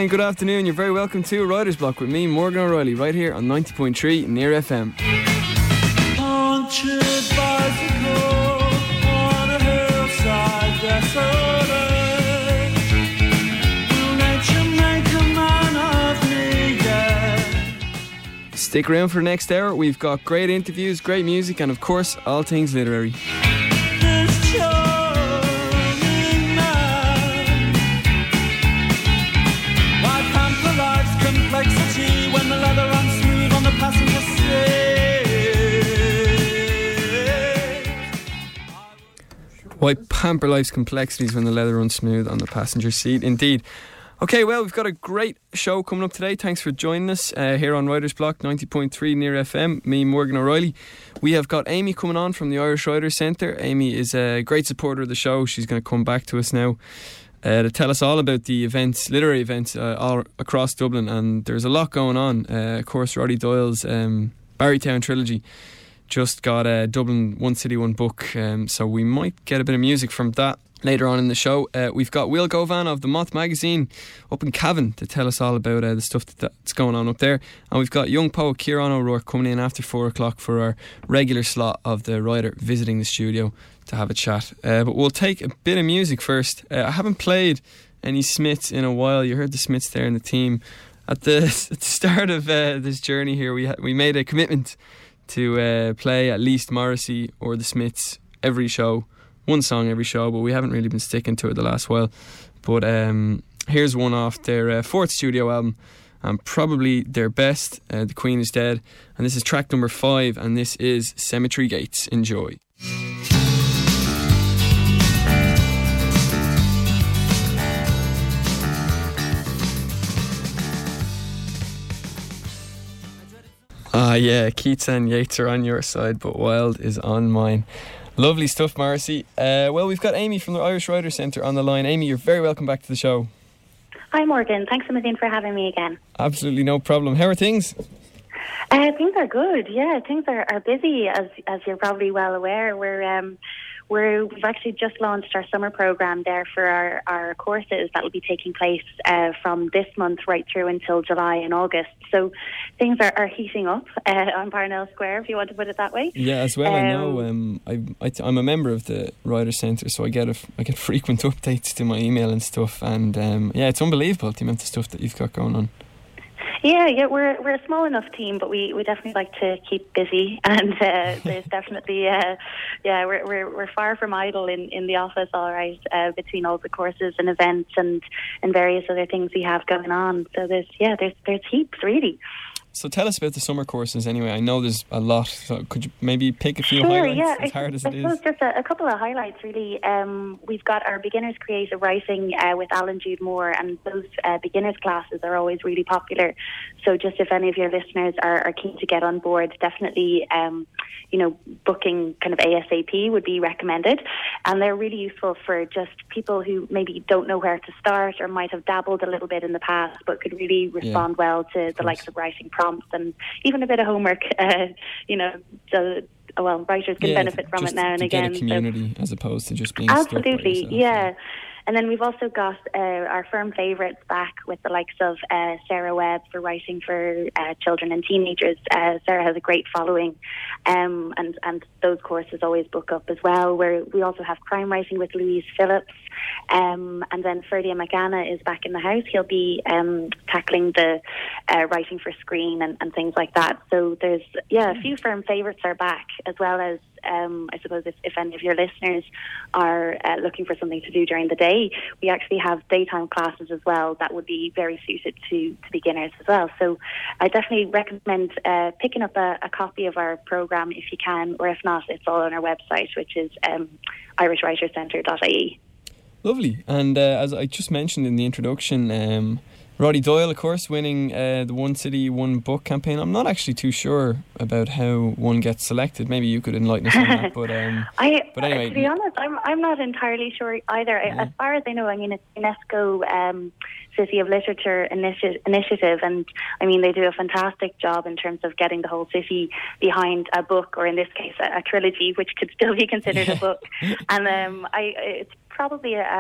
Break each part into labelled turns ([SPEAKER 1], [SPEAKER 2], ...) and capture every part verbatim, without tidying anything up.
[SPEAKER 1] morning, good afternoon. You're very welcome to Writer's Block with me, Morgan O'Reilly, right here on ninety point three Near F M. Punctured bicycle on a hillside desolate. Will nature make a man of me, yeah. Stick around for the next hour. We've got great interviews, great music, and of course, all things literary. When the leather runs smooth on the passenger seat. Why pamper life's complexities when the leather runs smooth on the passenger seat, indeed. Okay, well, we've got a great show coming up today. Thanks for joining us uh, here on Writer's Block ninety point three Near F M. Me, Morgan O'Reilly. We have got Amy coming on from the Irish Writers Centre. Amy is a great supporter of the show. She's going to come back to us now Uh, to tell us all about the events, literary events uh, all across Dublin, and there's a lot going on. Uh, of course, Roddy Doyle's um, Barrytown trilogy just got a uh, Dublin One City One Book, um, so we might get a bit of music from that later on in the show. Uh, we've got Will Govan of the Moth magazine up in Cavan to tell us all about uh, the stuff that, that's going on up there, and we've got young poet Kieran O'Rourke coming in after four o'clock for our regular slot of the writer visiting the studio to have a chat. Uh, but we'll take a bit of music first. Uh, I haven't played any Smiths in a while. You heard the Smiths there in the team. At the, at the start of uh, this journey here, we ha- we made a commitment to uh, play at least Morrissey or the Smiths every show, one song every show, but we haven't really been sticking to it the last while. But um, here's one off their uh, fourth studio album, and probably their best, uh, The Queen is Dead. And this is track number five, and this is Cemetery Gates. Enjoy. Ah, yeah, Keats and Yeats are on your side, but Wilde is on mine. Lovely stuff, Morrissey. Uh, well, we've got Amy from the Irish Writers Centre on the line. Amy, you're very welcome back to the show.
[SPEAKER 2] Hi, Morgan. Thanks a million for having me again.
[SPEAKER 1] Absolutely no problem. How are things?
[SPEAKER 2] Uh, things are good, yeah. Things are, are busy, as as you're probably well aware. We're um, we're we've actually just launched our summer programme there for our, our courses that will be taking place uh, from this month right through until July and August. So things are, are heating up uh, on Parnell Square, if you want to put it that way.
[SPEAKER 1] Yeah, as well.
[SPEAKER 2] Um,
[SPEAKER 1] I know. Um, I, I I'm a member of the Writers Centre, so I get a, I get frequent updates to my email and stuff. And um, yeah, it's unbelievable the amount of stuff that you've got going on.
[SPEAKER 2] Yeah, yeah, we're we're a small enough team, but we, we definitely like to keep busy, and uh, there's definitely uh, yeah we're we're we're far from idle in, in the office, all right, uh, between all the courses and events and, and various other things we have going on. So there's yeah there's there's heaps really.
[SPEAKER 1] So tell us about the summer courses anyway. I know there's a lot, so could you maybe pick a few
[SPEAKER 2] sure,
[SPEAKER 1] highlights,
[SPEAKER 2] yeah.
[SPEAKER 1] as hard as
[SPEAKER 2] I
[SPEAKER 1] it
[SPEAKER 2] suppose
[SPEAKER 1] is?
[SPEAKER 2] Just a, a couple of highlights really. Um, we've got our Beginners Creative Writing uh, with Alan Jude Moore, and those uh, beginners classes are always really popular. So just if any of your listeners are, are keen to get on board, definitely um, you know, booking kind of ASAP would be recommended. And they're really useful for just people who maybe don't know where to start or might have dabbled a little bit in the past but could really respond yeah, well to the likes of writing prompts and even a bit of homework, uh, you know, so, well, writers can
[SPEAKER 1] yeah,
[SPEAKER 2] benefit from it now and
[SPEAKER 1] to
[SPEAKER 2] again.
[SPEAKER 1] Get a community so. As opposed to just being
[SPEAKER 2] absolutely,
[SPEAKER 1] stuck by yourself.
[SPEAKER 2] yeah. And then we've also got uh, our firm favourites back with the likes of uh, Sarah Webb for writing for uh, children and teenagers. Uh, Sarah has a great following, um, and, and those courses always book up as well. Where we also have crime writing with Louise Phillips, um, and then Ferdia McGanna is back in the house. He'll be um, tackling the uh, writing for screen and, and things like that. So there's, yeah, a few firm favourites are back, as well as Um, I suppose if, if any of your listeners are uh, looking for something to do during the day, we actually have daytime classes as well that would be very suited to, to beginners as well. So I definitely recommend uh, picking up a, a copy of our programme if you can, or if not, it's all on our website, which is um, irish writers centre dot I E.
[SPEAKER 1] Lovely. And uh, as I just mentioned in the introduction, um, Roddy Doyle, of course, winning uh, the One City, One Book campaign. I'm not actually too sure about how one gets selected. Maybe you could enlighten us on that. But, um,
[SPEAKER 2] I,
[SPEAKER 1] but anyway.
[SPEAKER 2] To be honest, I'm I'm not entirely sure either. Yeah. As far as I know, I mean, it's UNESCO um, City of Literature initi- initiative, and I mean, they do a fantastic job in terms of getting the whole city behind a book, or in this case, a, a trilogy, which could still be considered a book. And um, I, it's probably a, a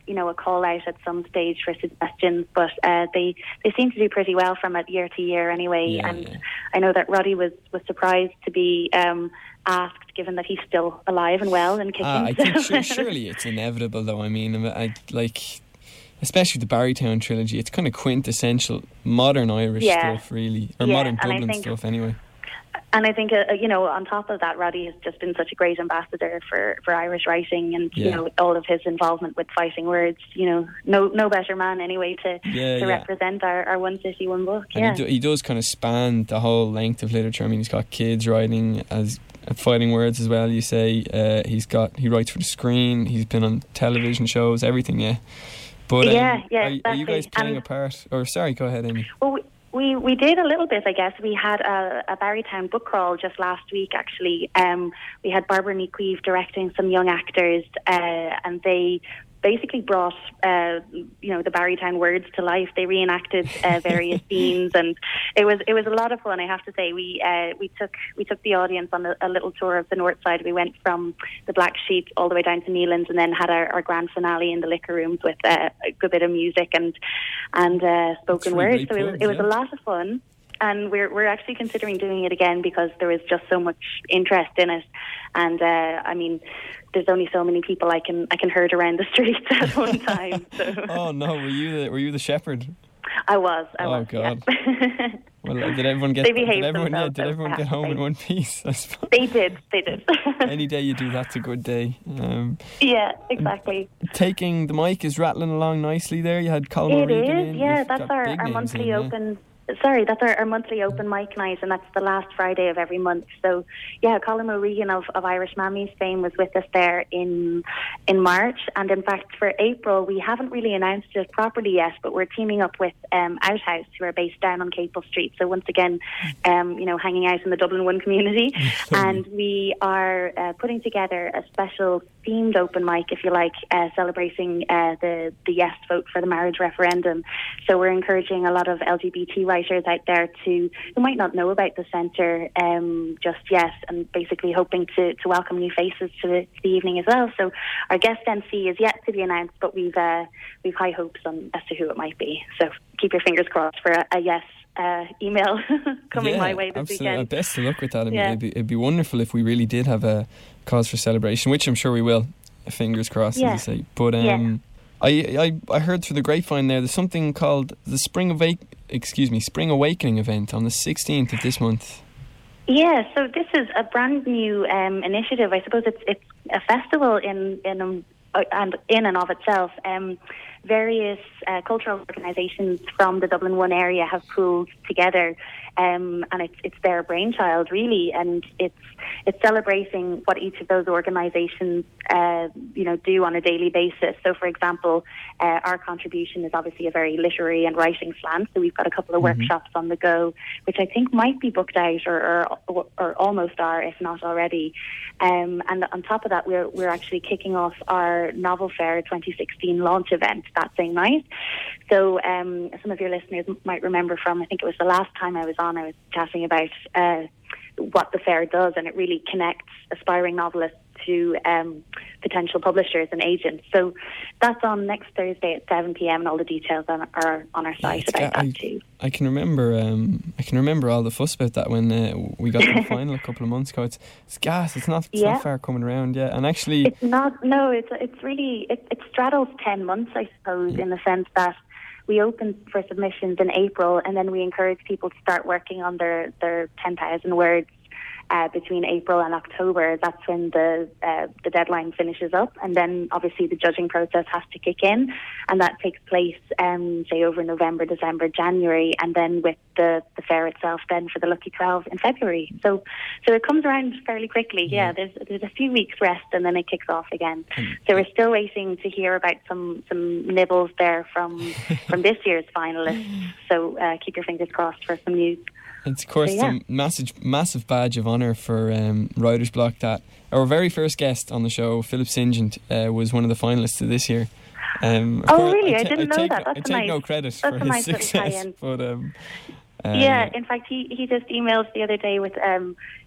[SPEAKER 2] you know, a call out at some stage for suggestions, but uh, they they seem to do pretty well from it year to year anyway.
[SPEAKER 1] Yeah,
[SPEAKER 2] and
[SPEAKER 1] yeah.
[SPEAKER 2] I know that Roddy was, was surprised to be um, asked, given that he's still alive and well and kicking.
[SPEAKER 1] Ah, I think
[SPEAKER 2] so.
[SPEAKER 1] sure, surely it's inevitable, though. I mean, I, I like, especially the Barrytown trilogy. It's kind of quintessential modern Irish
[SPEAKER 2] Yeah.
[SPEAKER 1] stuff, really, or
[SPEAKER 2] Yeah,
[SPEAKER 1] modern
[SPEAKER 2] and I
[SPEAKER 1] Dublin
[SPEAKER 2] think-
[SPEAKER 1] stuff, anyway.
[SPEAKER 2] And I think, uh, you know, on top of that, Roddy has just been such a great ambassador for, for Irish writing, and,
[SPEAKER 1] Yeah.
[SPEAKER 2] you know, all of his involvement with Fighting Words. You know, no no better man anyway to,
[SPEAKER 1] Yeah,
[SPEAKER 2] to
[SPEAKER 1] yeah.
[SPEAKER 2] represent our, our one city, one book.
[SPEAKER 1] And
[SPEAKER 2] Yeah.
[SPEAKER 1] he, do, he does kind of span the whole length of literature. I mean, he's got kids writing as uh, Fighting Words as well. You say uh, he's got he writes for the screen. He's been on television shows, everything. Yeah, but um,
[SPEAKER 2] Yeah, yeah,
[SPEAKER 1] Are, are you
[SPEAKER 2] exactly.
[SPEAKER 1] guys playing
[SPEAKER 2] And-
[SPEAKER 1] a part? Or sorry, go ahead, Amy.
[SPEAKER 2] Well, we, we we did a little bit, I guess. We had a, a Barrytown book crawl just last week, actually. Um, we had Barbara Nequeve directing some young actors, uh, and they basically brought, uh, you know, the Barrytown words to life. They reenacted uh, various scenes, and it was it was a lot of fun. I have to say, we uh, we took we took the audience on a, a little tour of the north side. We went from the Black Sheep all the way down to Newlands, and then had our, our grand finale in the liquor rooms with uh, a good bit of music and and uh, spoken
[SPEAKER 1] really
[SPEAKER 2] words.
[SPEAKER 1] great
[SPEAKER 2] So it was
[SPEAKER 1] pubs,
[SPEAKER 2] it was
[SPEAKER 1] yeah.
[SPEAKER 2] a lot of fun. And we're we're actually considering doing it again because there is just so much interest in it, and uh, I mean, there's only so many people I can I can herd around the streets at one time. So.
[SPEAKER 1] Oh no, were you the were you the shepherd?
[SPEAKER 2] I was. I
[SPEAKER 1] Oh,
[SPEAKER 2] was.
[SPEAKER 1] God.
[SPEAKER 2] Yeah.
[SPEAKER 1] Well, uh, did everyone get?
[SPEAKER 2] They
[SPEAKER 1] did
[SPEAKER 2] behaved
[SPEAKER 1] everyone? Yeah,
[SPEAKER 2] themselves,
[SPEAKER 1] did
[SPEAKER 2] I
[SPEAKER 1] everyone
[SPEAKER 2] have
[SPEAKER 1] get
[SPEAKER 2] to
[SPEAKER 1] home in
[SPEAKER 2] say.
[SPEAKER 1] one piece? I suppose.
[SPEAKER 2] They did. They did.
[SPEAKER 1] Any day you do that's a good day. Um,
[SPEAKER 2] Yeah, exactly.
[SPEAKER 1] taking the mic is rattling along nicely there. You had Colin
[SPEAKER 2] It
[SPEAKER 1] O'Regan
[SPEAKER 2] is.
[SPEAKER 1] in.
[SPEAKER 2] Yeah,
[SPEAKER 1] You've
[SPEAKER 2] that's
[SPEAKER 1] got
[SPEAKER 2] our,
[SPEAKER 1] big
[SPEAKER 2] our
[SPEAKER 1] names
[SPEAKER 2] monthly
[SPEAKER 1] in, yeah.
[SPEAKER 2] open. Sorry, that's our, our monthly open mic night, and that's the last Friday of every month. So, yeah, Colin O'Regan of, of Irish Mammies fame was with us there in in March, and in fact for April we haven't really announced it properly yet, but we're teaming up with um, Outhouse, who are based down on Capel Street. So once again, um, you know, hanging out in the Dublin One community, and we are uh, putting together a special themed open mic, if you like, uh, celebrating uh, the the yes vote for the marriage referendum. So we're encouraging a lot of L G B T writers out there to who might not know about the centre um, just yet, and basically hoping to, to welcome new faces to the, to the evening as well. So our guest M C is yet to be announced, but we've uh, we've high hopes on as to who it might be. So keep your fingers crossed for a, a yes uh, email coming
[SPEAKER 1] yeah,
[SPEAKER 2] my way this
[SPEAKER 1] absolutely.
[SPEAKER 2] weekend.
[SPEAKER 1] Best of luck with that. I mean,
[SPEAKER 2] Yeah.
[SPEAKER 1] it'd, be, it'd be wonderful if we really did have a cause for celebration, which I'm sure we will. Fingers crossed,
[SPEAKER 2] Yeah.
[SPEAKER 1] as you say. But um,
[SPEAKER 2] Yeah.
[SPEAKER 1] I, I I heard through the grapevine there. There's something called the Spring Awake, excuse me, Spring Awakening event on the sixteenth of this month.
[SPEAKER 2] Yeah, so this is a brand new um, initiative. I suppose it's it's a festival in in um, uh, and in and of itself. Um, various uh, cultural organisations from the Dublin One area have pooled together, um, and it's it's their brainchild really, and it's it's celebrating what each of those organisations uh, you know do on a daily basis. So, for example, uh, our contribution is obviously a very literary and writing slant. So we've got a couple of
[SPEAKER 1] Mm-hmm.
[SPEAKER 2] workshops on the go, which I think might be booked out or or, or almost are, if not already. Um, and on top of that, we're we're actually kicking off our Novel Fair twenty sixteen launch event that same night. So um, some of your listeners might remember from, I think it was the last time I was on, I was chatting about uh, what the fair does, and it really connects aspiring novelists to um, potential publishers and agents. So that's on next Thursday at seven p.m. and all the details on, are on our site
[SPEAKER 1] it's
[SPEAKER 2] about
[SPEAKER 1] ga-
[SPEAKER 2] that
[SPEAKER 1] I,
[SPEAKER 2] too.
[SPEAKER 1] I can remember um, I can remember all the fuss about that when uh, we got to the final a couple of months ago. It's, it's gas. It's not. It's
[SPEAKER 2] Yeah.
[SPEAKER 1] not far coming around. Yeah, and actually,
[SPEAKER 2] It's not, no, it's it's really, it, it straddles ten months, I suppose, in the sense that we open for submissions in April, and then we encourage people to start working on their, their ten thousand words uh, between April and October. That's when the uh, the deadline finishes up, and then obviously the judging process has to kick in, and that takes place, um, say, over November, December, January, and then with the, the fair itself then for the Lucky twelve in February. So so it comes around fairly quickly. Yeah,
[SPEAKER 1] Yeah.
[SPEAKER 2] there's there's a few weeks rest, and then it kicks off again. So we're still waiting to hear about some, some nibbles there from from this year's finalists. So uh, keep your fingers crossed for some news.
[SPEAKER 1] it's of course
[SPEAKER 2] So, yeah.
[SPEAKER 1] a massive, massive badge of honour for um, Writer's Block that our very first guest on the show, Philip St. John, uh, was one of the finalists of this year. Um, of
[SPEAKER 2] Oh,
[SPEAKER 1] course,
[SPEAKER 2] really? I
[SPEAKER 1] ta-
[SPEAKER 2] didn't know
[SPEAKER 1] take,
[SPEAKER 2] that. That's
[SPEAKER 1] I
[SPEAKER 2] a
[SPEAKER 1] take
[SPEAKER 2] nice-
[SPEAKER 1] no credit
[SPEAKER 2] that's
[SPEAKER 1] for
[SPEAKER 2] a
[SPEAKER 1] his
[SPEAKER 2] nice little
[SPEAKER 1] success,
[SPEAKER 2] tie-in.
[SPEAKER 1] but um, uh,
[SPEAKER 2] yeah, in fact, he, he just emailed the other day with um,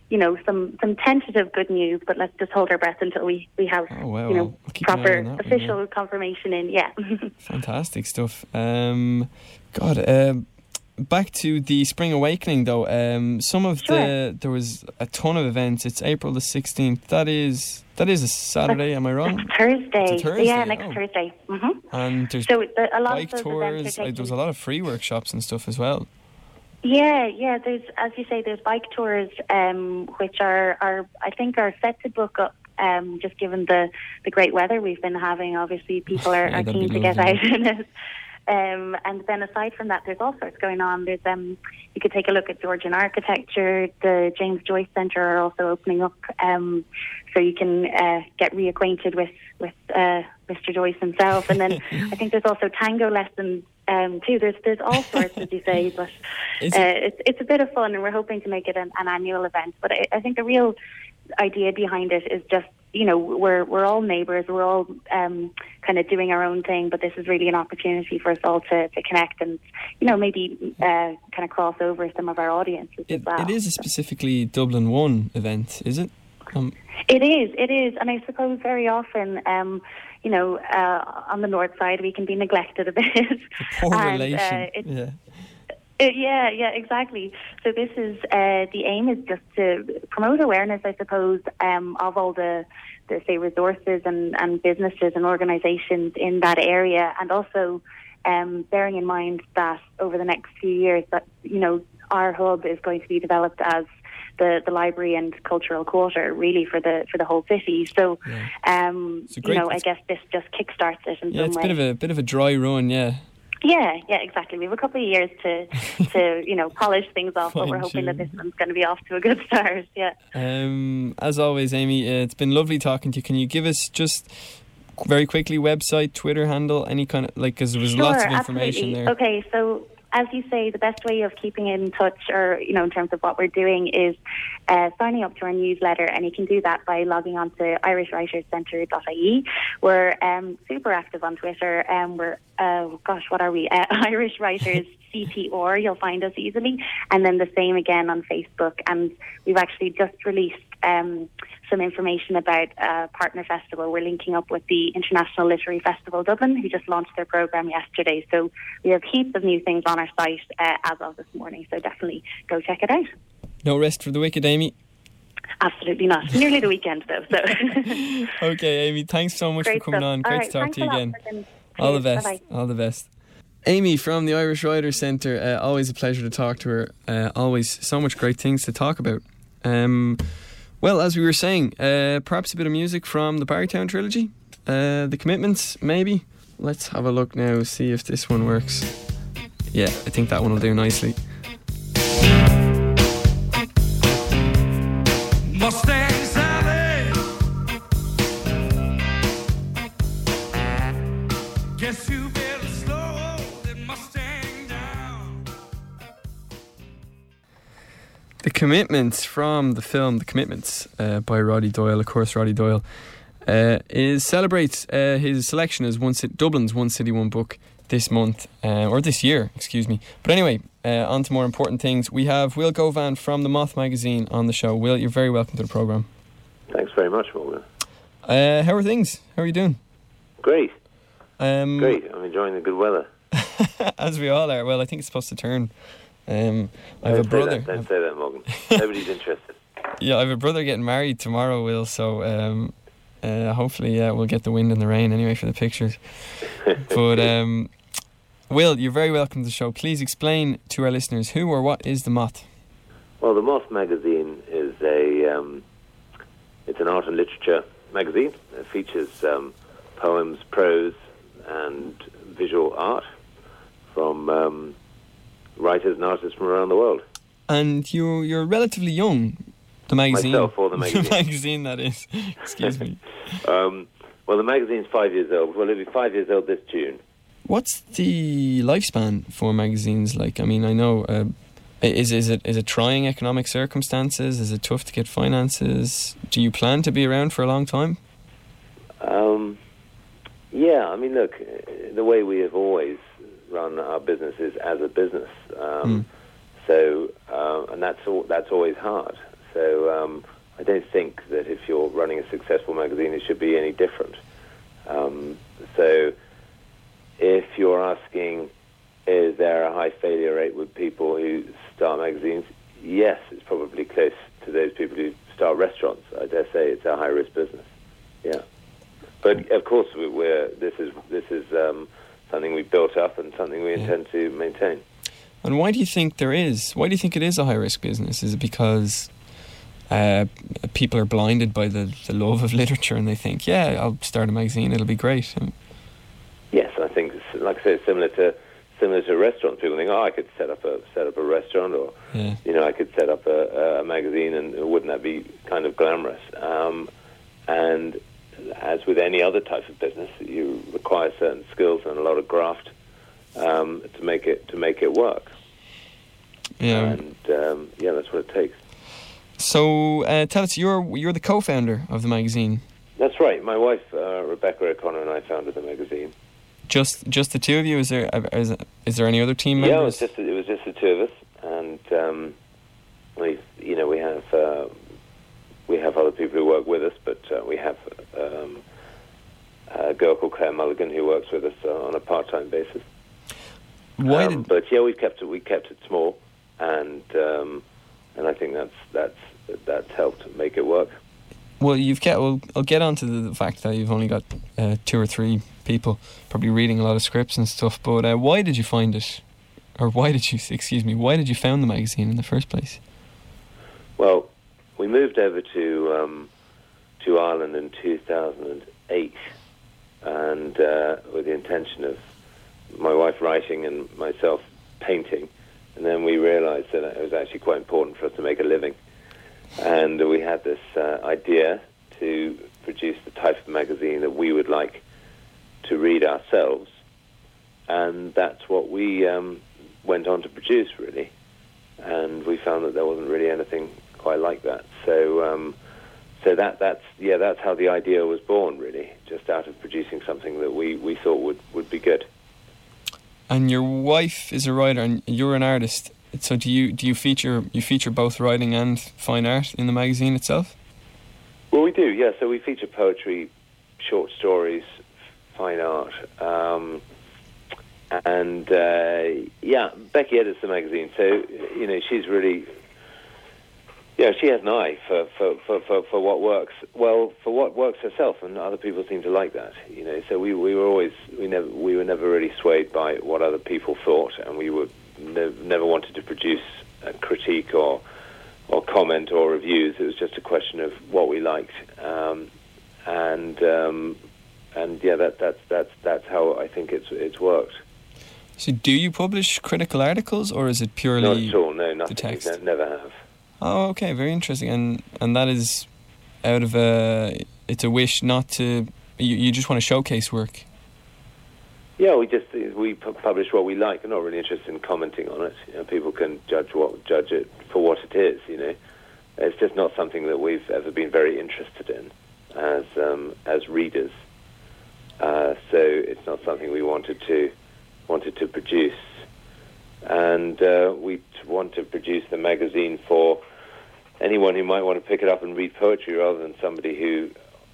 [SPEAKER 2] you know, some, some tentative good news, but let's just hold our breath until we, we have,
[SPEAKER 1] oh, well,
[SPEAKER 2] you know,
[SPEAKER 1] well, keep an eye
[SPEAKER 2] proper
[SPEAKER 1] on that
[SPEAKER 2] official
[SPEAKER 1] one, yeah.
[SPEAKER 2] confirmation in. Yeah.
[SPEAKER 1] Fantastic stuff. Um, God, um, back to the Spring Awakening though. Um, some of
[SPEAKER 2] Sure.
[SPEAKER 1] the there was a ton of events. It's April the sixteenth. That is that is a Saturday.
[SPEAKER 2] That's,
[SPEAKER 1] am I wrong?
[SPEAKER 2] Next Thursday.
[SPEAKER 1] It's a Thursday,
[SPEAKER 2] Yeah, next
[SPEAKER 1] oh.
[SPEAKER 2] Thursday. Mm-hmm.
[SPEAKER 1] And there's
[SPEAKER 2] So the, a lot
[SPEAKER 1] bike
[SPEAKER 2] of those events
[SPEAKER 1] tours.
[SPEAKER 2] are
[SPEAKER 1] Uh,
[SPEAKER 2] taking...
[SPEAKER 1] there's a lot of free workshops and stuff as well.
[SPEAKER 2] Yeah, yeah. There's, as you say, there's bike tours, um, which are, are I think are set to book up. Um, just given the, the great weather we've been having, obviously people are,
[SPEAKER 1] Yeah,
[SPEAKER 2] are
[SPEAKER 1] that'd
[SPEAKER 2] keen
[SPEAKER 1] be
[SPEAKER 2] to get
[SPEAKER 1] lovely.
[SPEAKER 2] out in it. Um, and then aside from that, there's all sorts going on. There's um, you could take a look at Georgian architecture. The James Joyce Centre are also opening up, um, so you can uh, get reacquainted with with uh, Mister Joyce himself. And then I think there's also tango lessons um, too. There's there's all sorts, as you say, but
[SPEAKER 1] Is
[SPEAKER 2] uh,
[SPEAKER 1] it-
[SPEAKER 2] it's it's a bit of fun, and we're hoping to make it an, an annual event. But I, I think the real idea behind it is just, you know, we're we're all neighbours, we're all um, kind of doing our own thing, but this is really an opportunity for us all to, to connect and, you know, maybe uh, kind of cross over some of our audiences
[SPEAKER 1] It,
[SPEAKER 2] as well.
[SPEAKER 1] it is a specifically Dublin One event, is it? Um,
[SPEAKER 2] It is, it is, and I suppose very often, um, you know, uh, on the north side we can be neglected a bit.
[SPEAKER 1] the poor
[SPEAKER 2] And,
[SPEAKER 1] relation.
[SPEAKER 2] uh, it-
[SPEAKER 1] yeah.
[SPEAKER 2] Uh, yeah, yeah, exactly. So this is uh, the aim is just to promote awareness, I suppose, um, of all the, the say resources and, and businesses and organisations in that area, and also um, bearing in mind that over the next few years, that you know our hub is going to be developed as the, the library and cultural quarter, really for the for the whole city. So,
[SPEAKER 1] Yeah.
[SPEAKER 2] um,
[SPEAKER 1] It's a
[SPEAKER 2] you
[SPEAKER 1] great-
[SPEAKER 2] know, I
[SPEAKER 1] it's-
[SPEAKER 2] guess this just kickstarts it in
[SPEAKER 1] Yeah,
[SPEAKER 2] some
[SPEAKER 1] it's a
[SPEAKER 2] way.
[SPEAKER 1] bit of a bit of a dry run, yeah.
[SPEAKER 2] Yeah, yeah, exactly. We have a couple of years to, to you know, polish things off, but we're hoping that
[SPEAKER 1] Fine-tune.
[SPEAKER 2] this one's going to be off to a good start. Yeah.
[SPEAKER 1] Um, as always, Amy, uh, it's been lovely talking to you. Can you give us just very quickly website, Twitter handle, any kind of like? Because there was
[SPEAKER 2] Sure,
[SPEAKER 1] lots of information
[SPEAKER 2] absolutely.
[SPEAKER 1] there.
[SPEAKER 2] Okay, so as you say, the best way of keeping in touch, or you know, in terms of what we're doing, is uh, signing up to our newsletter, and you can do that by logging on to irish writers centre dot I E. We're um, super active on Twitter, and we're uh, gosh, what are we? Uh, Irish Writers C P R. You'll find us easily, and then the same again on Facebook. And we've actually just released um, some information about a partner festival. We're linking up with the International Literary Festival Dublin, who just launched their programme yesterday. So we have heaps of new things on our site uh, as of this morning. So definitely go check it out.
[SPEAKER 1] No rest for the wicked, Amy.
[SPEAKER 2] Absolutely not. Nearly the weekend though. So
[SPEAKER 1] Okay, Amy, thanks so much
[SPEAKER 2] great
[SPEAKER 1] for coming
[SPEAKER 2] stuff.
[SPEAKER 1] on. Great
[SPEAKER 2] All right,
[SPEAKER 1] to talk
[SPEAKER 2] thanks
[SPEAKER 1] to you
[SPEAKER 2] a lot
[SPEAKER 1] again.
[SPEAKER 2] for them.
[SPEAKER 1] All the
[SPEAKER 2] Cheers.
[SPEAKER 1] best.
[SPEAKER 2] Bye-bye.
[SPEAKER 1] All the best. Amy from the Irish Writers Centre, uh, always a pleasure to talk to her. Uh, always so much great things to talk about. Um, well, as we were saying, uh, perhaps a bit of music from the Barrytown trilogy. Uh, the Commitments, maybe. Let's have a look now, see if this one works. Yeah, I think that one will do nicely.
[SPEAKER 3] Mustang Sally, guess you better slow that Mustang down.
[SPEAKER 1] The Commitments from the film The Commitments uh, by Roddy Doyle. Of course, Roddy Doyle uh, is celebrates uh, his selection as one ci- Dublin's One City One Book this month, uh, or this year, excuse me. But anyway, uh, on to more important things. We have Will Govan from the Moth magazine on the show. Will, you're very welcome to the programme.
[SPEAKER 4] Thanks very much, Morgan.
[SPEAKER 1] Uh, how are things? How are you doing?
[SPEAKER 4] Great,
[SPEAKER 1] Um,
[SPEAKER 4] great. I'm enjoying the good weather.
[SPEAKER 1] As we all are. Well, I think it's supposed to turn. Um, I have
[SPEAKER 4] Don't
[SPEAKER 1] a
[SPEAKER 4] say
[SPEAKER 1] brother.
[SPEAKER 4] That, don't say that, Morgan. Nobody's interested.
[SPEAKER 1] Yeah, I have a brother getting married tomorrow, Will, so um, uh, hopefully uh, we'll get the wind and the rain anyway for the pictures. But, um, Will, you're very welcome to the show. Please explain to our listeners who or what is the Moth.
[SPEAKER 4] Well, the Moth magazine is a um, it's an art and literature magazine. It features um, poems, prose, and visual art from um, writers and artists from around the world.
[SPEAKER 1] And you're, you're relatively young, the magazine.
[SPEAKER 4] Myself or the magazine.
[SPEAKER 1] The magazine, that is. Excuse me.
[SPEAKER 4] Um, well, the magazine's five years old. Well, it'll be five years old this June.
[SPEAKER 1] What's the lifespan for magazines like? I mean, I know, uh, is is it is it trying economic circumstances? Is it tough to get finances? Do you plan to be around for a long time?
[SPEAKER 4] Um, yeah, I mean, look, the way we have always run our businesses as a business. Um,
[SPEAKER 1] Mm.
[SPEAKER 4] So, uh, and that's all, that's always hard. So um, I don't think that if you're running a successful magazine, it should be any different. Um, so if you're asking, is there a high failure rate with people who start magazines? Yes, it's probably close to those people who start restaurants. I dare say it's a high-risk business. Yeah. But of course, we- we're, this is, this is um, something we built up and something we
[SPEAKER 1] Yeah.
[SPEAKER 4] intend to maintain.
[SPEAKER 1] And why do you think there is? Why do you think it is a high-risk business? Is it because uh, people are blinded by the, the love of literature and they think, yeah, I'll start a magazine, it'll be great? And
[SPEAKER 4] Yes, I think, it's, like I say, it's similar to similar to restaurants. People think, oh, I could set up a set up a restaurant, or
[SPEAKER 1] yeah.
[SPEAKER 4] you know, I could set up a, a magazine, and wouldn't that be kind of glamorous? Um, and as with any other type of business, you require certain skills and a lot of graft um, to make it to make it work.
[SPEAKER 1] Yeah.
[SPEAKER 4] And um, yeah, that's what it takes.
[SPEAKER 1] So uh, tell us, you're you're the co-founder of the magazine.
[SPEAKER 4] That's right. My wife, uh, Rebecca O'Connor, and I founded the magazine.
[SPEAKER 1] Just just the two of you? Is there is, is there any other team members?
[SPEAKER 4] Yeah, it was just it was just the two of us, and um, we you know we have uh, we have other people who work with us, but uh, we have um, a girl called Claire Mulligan who works with us uh, on a part-time basis.
[SPEAKER 1] Why
[SPEAKER 4] Um,
[SPEAKER 1] did
[SPEAKER 4] but yeah, we kept it we kept it small, and um, and I think that's that's that's helped make it work.
[SPEAKER 1] well you've get well I'll get on to the, the fact that you've only got uh, two or three people probably reading a lot of scripts and stuff. But uh, why did you find it, or why did you excuse me? Why did you found the magazine in the first place?
[SPEAKER 4] Well, we moved over to um, to Ireland in two thousand eight, and uh, with the intention of my wife writing and myself painting, and then we realised that it was actually quite important for us to make a living, and we had this uh, idea to produce the type of magazine that we would like to read ourselves, and that's what we um, went on to produce, really. And we found that there wasn't really anything quite like that. So, um, so that that's yeah, that's how the idea was born, really, just out of producing something that we, we thought would, would be good.
[SPEAKER 1] And your wife is a writer, and you're an artist. So do you do you feature you feature both writing and fine art in the magazine itself?
[SPEAKER 4] Well, we do, yeah. So we feature poetry, short stories, fine art, um, and uh, yeah, Becky edits the magazine. So you know, she's really, yeah, she has an eye for for, for, for, for what works well, for what works herself, and other people seem to like that. You know, so we, we were always we never we were never really swayed by what other people thought, and we were ne- never wanted to produce a critique or or comment or reviews. It was just a question of what we liked, um, and um, and yeah, that that's that's that's how I think it's it's worked.
[SPEAKER 1] So do you publish critical articles, or is it purely
[SPEAKER 4] Not at all. No, nothing.
[SPEAKER 1] text?
[SPEAKER 4] We ne- never have.
[SPEAKER 1] Oh, okay, very interesting. And and that is out of a it's a wish not to you, you just want to showcase work.
[SPEAKER 4] Yeah, we just we pu- publish what we like. We're not really interested in commenting on it. You know, people can judge what judge it for what it is. You know, it's just not something that we've ever been very interested in as um, as readers. Uh, so it's not something we wanted to wanted to produce, and uh, we t- want to produce the magazine for anyone who might want to pick it up and read poetry, rather than somebody who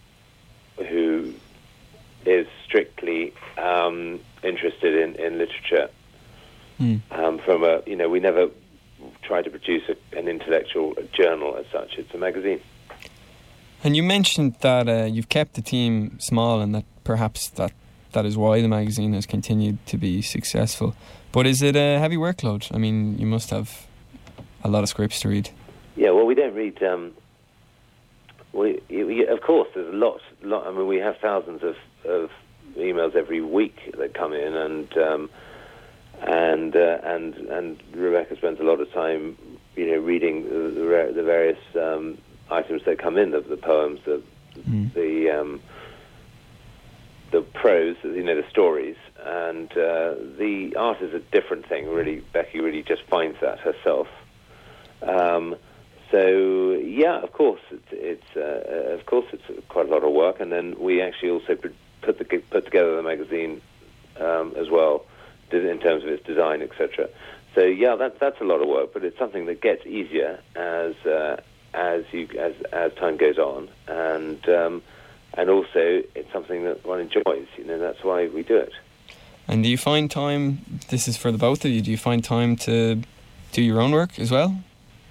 [SPEAKER 4] who is strictly um, interested in, in literature.
[SPEAKER 1] Mm.
[SPEAKER 4] Um, from a, you know, we never try to produce a, an intellectual journal as such. It's a magazine.
[SPEAKER 1] And you mentioned that uh, you've kept the team small, and that perhaps that, that is why the magazine has continued to be successful. But is it a heavy workload? I mean, you must have a lot of scripts to read.
[SPEAKER 4] Yeah, well, we don't read. Um, we, we, of course, there's a lot, lot. I mean, we have thousands of, of emails every week that come in, and um, and uh, and and Rebecca spends a lot of time, you know, reading the, the, the various um, items that come in, the, the poems, the mm. the um, the prose, you know, the stories, and uh, the art is a different thing. Really, Becky really just finds that herself. Um, so yeah, of course, it's, it's uh, of course it's quite a lot of work, and then we actually also put the put together the magazine um, as well, in terms of its design, et cetera. So yeah, that's that's a lot of work, but it's something that gets easier as uh, as you as as time goes on, and um, and also it's something that one enjoys. You know, that's why we do it.
[SPEAKER 1] And do you find time? This is for the both of you. Do you find time to do your own work as well?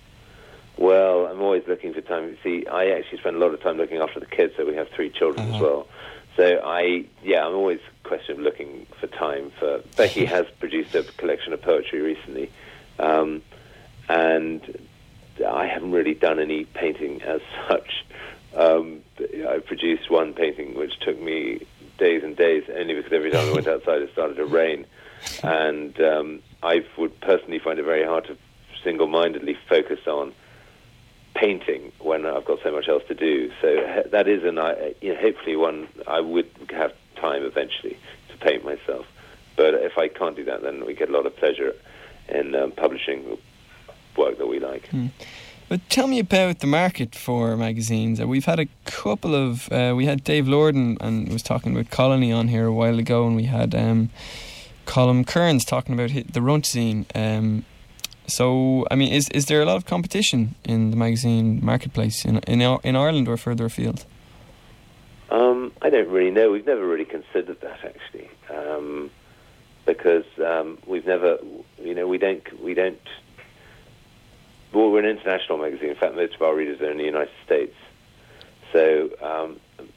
[SPEAKER 4] Well, I'm always looking for time. See, I actually spend a lot of time looking after the kids, so we have three children
[SPEAKER 1] Uh-huh.
[SPEAKER 4] as well. So I, yeah, I'm always a question of looking for time. For Becky has produced a collection of poetry recently, um, and I haven't really done any painting as such. Um, I produced one painting which took me days and days, only because every time I went outside it started to rain, and um, I would personally find it very hard to single-mindedly focus on painting when I've got so much else to do. So that is an, I, you know, hopefully one I would have time eventually to paint myself. But if I can't do that, then we get a lot of pleasure in um, publishing work that we like.
[SPEAKER 1] Hmm. But tell me about the market for magazines. Uh, we've had a couple of, uh, we had Dave Lorden and was talking about Colony on here a while ago, and we had um, Colm Kearns talking about hi- the Runt zine. Um, so, I mean, is is there a lot of competition in the magazine marketplace in in, in Ireland or further afield?
[SPEAKER 4] Um, I don't really know. We've never really considered that, actually, um, because um, we've never, you know, we don't, we don't. Well, we're an international magazine. In fact, most of our readers are in the United States. So um,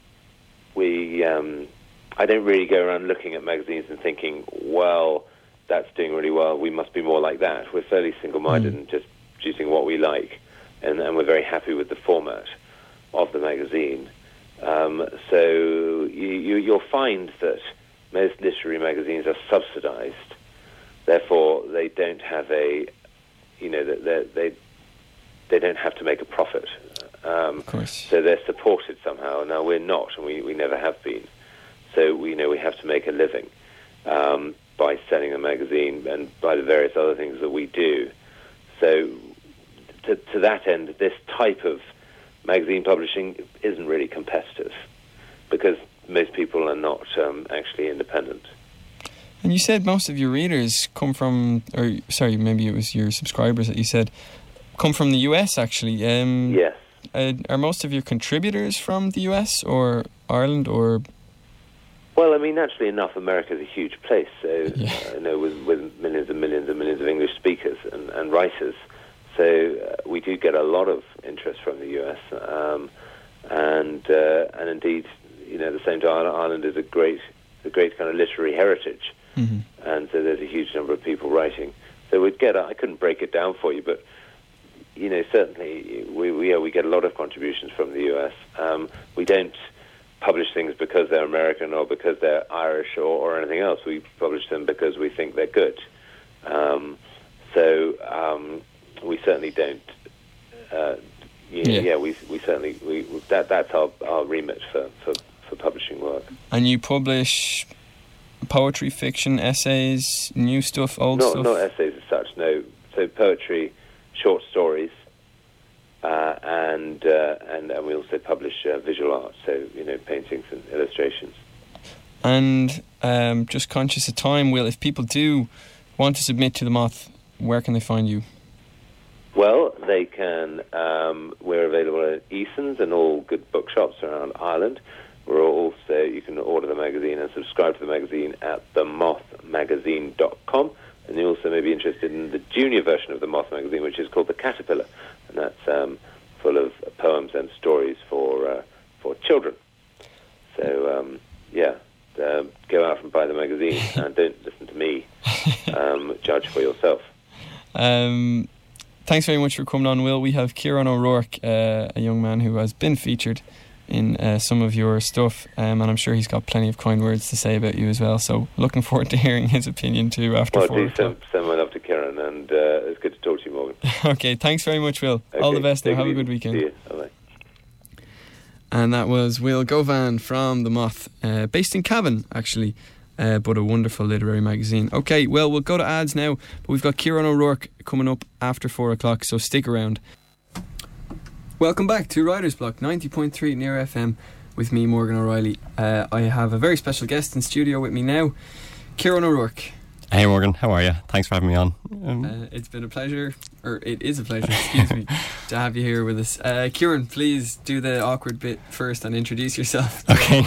[SPEAKER 4] we, um, I don't really go around looking at magazines and thinking, well, that's doing really well, we must be more like that. We're fairly single-minded mm. and just producing what we like, and, and we're very happy with the format of the magazine. Um, so you, you, you'll find that most literary magazines are subsidized. Therefore, they don't have a, you know, they they they don't have to make a profit. Um,
[SPEAKER 1] of course.
[SPEAKER 4] So they're supported somehow. Now we're not, and we, we never have been. So we you know we have to make a living um, by selling the magazine and by the various other things that we do. So to, to that end, this type of magazine publishing isn't really competitive because most people are not um, actually independent.
[SPEAKER 1] And you said most of your readers come from, or sorry, maybe it was your subscribers that you said, come from the U S actually. Um,
[SPEAKER 4] yes.
[SPEAKER 1] Uh, are most of your contributors from the U S or Ireland or?
[SPEAKER 4] Well, I mean, naturally enough, America's a huge place. So,
[SPEAKER 1] yeah.
[SPEAKER 4] uh, you know, with, with millions and millions and millions of English speakers and, and writers. So uh, we do get a lot of interest from the U S. Um, and uh, and indeed, you know, at the same time, Ireland is a great, a great kind of literary heritage.
[SPEAKER 1] Mm-hmm.
[SPEAKER 4] And so there's a huge number of people writing. So we'd get, I couldn't break it down for you, but, you know, certainly we we, yeah, we get a lot of contributions from the U S. Um, we don't publish things because they're American or because they're Irish or, or anything else. We publish them because we think they're good. Um, so um, we certainly don't, uh, you know,
[SPEAKER 1] yeah,
[SPEAKER 4] yeah we, we certainly, we that that's our, our remit for, for, for publishing work.
[SPEAKER 1] And you publish poetry, fiction, essays, new stuff, old
[SPEAKER 4] not,
[SPEAKER 1] stuff?
[SPEAKER 4] Not essays as such, no. So poetry, short stories, uh, and, uh, and and we also publish uh, visual art, so, you know, paintings and illustrations.
[SPEAKER 1] And um, just conscious of time, Will, if people do want to submit to the Moth, where can they find you?
[SPEAKER 4] Well, they can, um, we're available at Eason's and all good bookshops around Ireland. We're also, you can order the magazine and subscribe to the magazine at the moth magazine dot com. And you also may be interested in the junior version of the Moth magazine, which is called The Caterpillar. And that's um, full of poems and stories for uh, for children. So, um, yeah, uh, go out and buy the magazine and don't listen to me. Um, judge for yourself.
[SPEAKER 1] Um, thanks very much for coming on, Will. We have Kieran O'Rourke, uh, a young man who has been featured in uh, some of your stuff, um, and I'm sure he's got plenty of kind words to say about you as well, so looking forward to hearing his opinion too after
[SPEAKER 4] well,
[SPEAKER 1] four
[SPEAKER 4] do
[SPEAKER 1] o'clock.
[SPEAKER 4] send, send my love to Kieran, and uh, it's good to talk to you, Morgan.
[SPEAKER 1] Okay, thanks very much, Will.
[SPEAKER 4] Okay,
[SPEAKER 1] all the best now, have a
[SPEAKER 4] easy.
[SPEAKER 1] good weekend.
[SPEAKER 4] See you. Bye-bye.
[SPEAKER 1] And that was Will Govan from The Moth, uh, based in Cavan actually, uh, but a wonderful literary magazine. Okay, well, we'll go to ads now, but we've got Kieran O'Rourke coming up after four o'clock, so stick around. Welcome back to Writer's Block ninety point three near F M with me, Morgan O'Reilly. Uh, I have a very special guest in studio with me now, Kieran O'Rourke.
[SPEAKER 5] Hey Morgan, how are you? Thanks for having me on. Um,
[SPEAKER 1] Uh, it's been a pleasure, or it is a pleasure, excuse me, to have you here with us. Uh, Kieran, please do the awkward bit first and introduce yourself.
[SPEAKER 5] okay.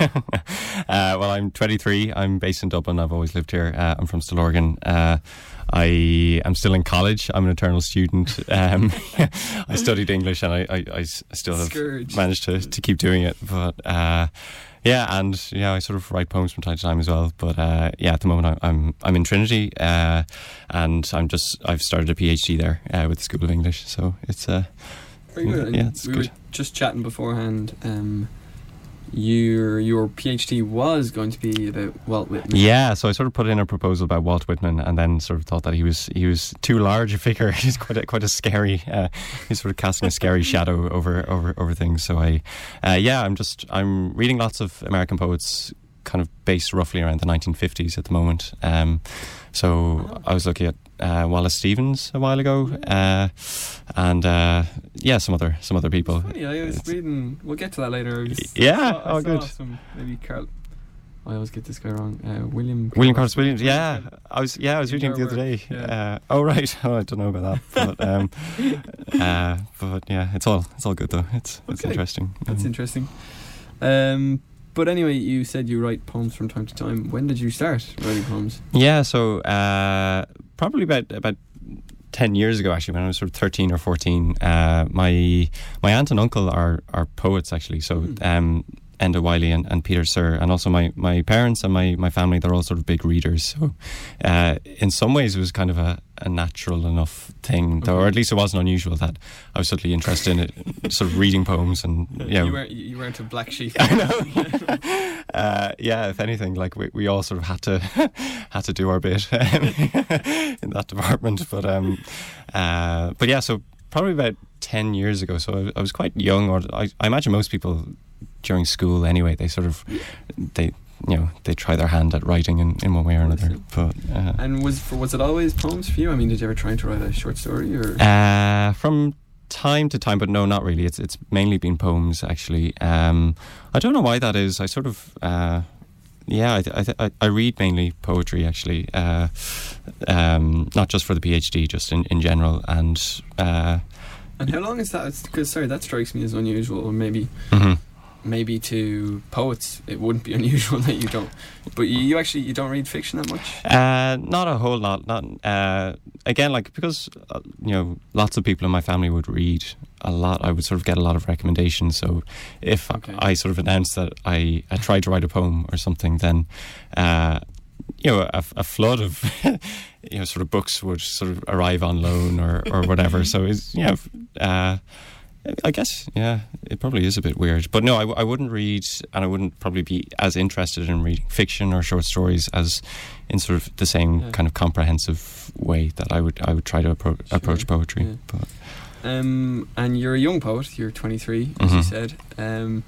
[SPEAKER 5] uh, well, I'm twenty-three. I'm based in Dublin. I've always lived here. Uh, I'm from Stillorgan. Uh, I am still in college. I'm an eternal student. Um, I studied English, and I, I, I s- still have
[SPEAKER 1] Scourge.
[SPEAKER 5] managed to, to keep doing it. But uh, yeah, and yeah, I sort of write poems from time to time as well. But uh, yeah, at the moment I, I'm I'm in Trinity, uh, and I'm just I've started a PhD there uh, with the School of English. So it's uh,
[SPEAKER 1] Very good. And
[SPEAKER 5] yeah, it's
[SPEAKER 1] we
[SPEAKER 5] good.
[SPEAKER 1] were just chatting beforehand. Um, your your PhD was going to be about Walt Whitman.
[SPEAKER 5] Yeah, so I sort of put in a proposal about Walt Whitman, and then sort of thought that he was he was too large a figure. He's quite a, quite a scary. Uh, he's sort of casting a scary shadow over over over things. So I, uh, yeah, I'm just I'm reading lots of American poets, kind of based roughly around the nineteen fifties at the moment. Um, so I was looking at uh, Wallace Stevens a while ago, uh, and uh, yeah, some other some other people.
[SPEAKER 1] Funny, I was reading. We'll get to that later. I was,
[SPEAKER 5] Yeah,
[SPEAKER 1] I saw, I
[SPEAKER 5] oh,
[SPEAKER 1] saw
[SPEAKER 5] good.
[SPEAKER 1] Some, maybe Carl. I always get this guy wrong. Uh, William.
[SPEAKER 5] William Carlos Williams, yeah, I was yeah I was
[SPEAKER 1] In
[SPEAKER 5] reading it the
[SPEAKER 1] your
[SPEAKER 5] other day.
[SPEAKER 1] work, yeah.
[SPEAKER 5] Uh, oh right, oh I don't know about that, but um, uh, but yeah, it's all it's all good though. It's it's
[SPEAKER 1] Okay.
[SPEAKER 5] interesting.
[SPEAKER 1] That's
[SPEAKER 5] Um,
[SPEAKER 1] interesting. Um, but anyway, you said you write poems from time to time. When did you start writing poems?
[SPEAKER 5] Yeah, so uh, probably about about ten years ago, actually, when I was sort of thirteen or fourteen. Uh, my my aunt and uncle are are poets actually. So.
[SPEAKER 1] Hmm.
[SPEAKER 5] Um, Enda Wiley and, and Peter Sir, and also my, my parents and my, my family, they're all sort of big readers. So uh, in some ways it was kind of a, a natural enough thing, though, or at least it wasn't unusual that I was suddenly interested in it, sort of reading poems and, you know.
[SPEAKER 1] You weren't you weren't a black sheep.
[SPEAKER 5] I know. uh, yeah, if anything, like we, we all sort of had to had to do our bit in that department. But um, uh, but yeah, so probably about ten years ago. So I, I was quite young, or I, I imagine most people during school anyway. They sort of they you know they try their hand at writing in, in one way or another. But uh,
[SPEAKER 1] And was for, was it always poems for you? I mean, did you ever try to write a short story or?
[SPEAKER 5] Uh, from time to time, but no, not really. It's it's mainly been poems, actually. Um, I don't know why that is. I sort of, uh, yeah, I, th- I, th- I I read mainly poetry, actually. Uh, um, not just for the PhD, just in, in general. And uh,
[SPEAKER 1] And how long is that? Because sorry, that strikes me as unusual. Or maybe
[SPEAKER 5] mhm.
[SPEAKER 1] maybe to poets it wouldn't be unusual that you don't. But you, you actually you don't read fiction that much.
[SPEAKER 5] Uh, not a whole lot. Not uh, again, like because uh, you know, lots of people in my family would read a lot. I would sort of get a lot of recommendations. So if
[SPEAKER 1] Okay.
[SPEAKER 5] I sort of announced that I, I tried to write a poem or something, then uh, you know, a, a flood of you know sort of books would sort of arrive on loan or or whatever. So it's you know. Uh, I guess, yeah, it probably is a bit weird. But no, I, w- I wouldn't read, and I wouldn't probably be as interested in reading fiction or short stories as in sort of the same
[SPEAKER 1] Yeah.
[SPEAKER 5] kind of comprehensive way that I would I would try to appro- approach poetry.
[SPEAKER 1] Yeah.
[SPEAKER 5] But
[SPEAKER 1] Um, and you're a young poet. You're twenty-three, as you
[SPEAKER 5] Mhm.
[SPEAKER 1] said. Um,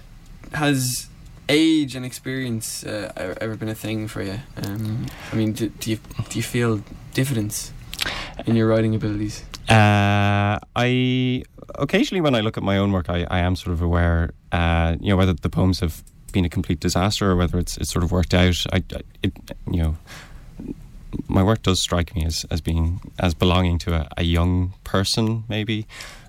[SPEAKER 1] has age and experience uh, e- ever been a thing for you? Um, I mean, do, do you do you feel diffidence in your writing abilities?
[SPEAKER 5] Uh, I occasionally, when I look at my own work, I, I am sort of aware, uh, you know, whether the poems have been a complete disaster or whether it's it's sort of worked out. I, I it, you know, my work does strike me as, as being as belonging to a, a young person, maybe,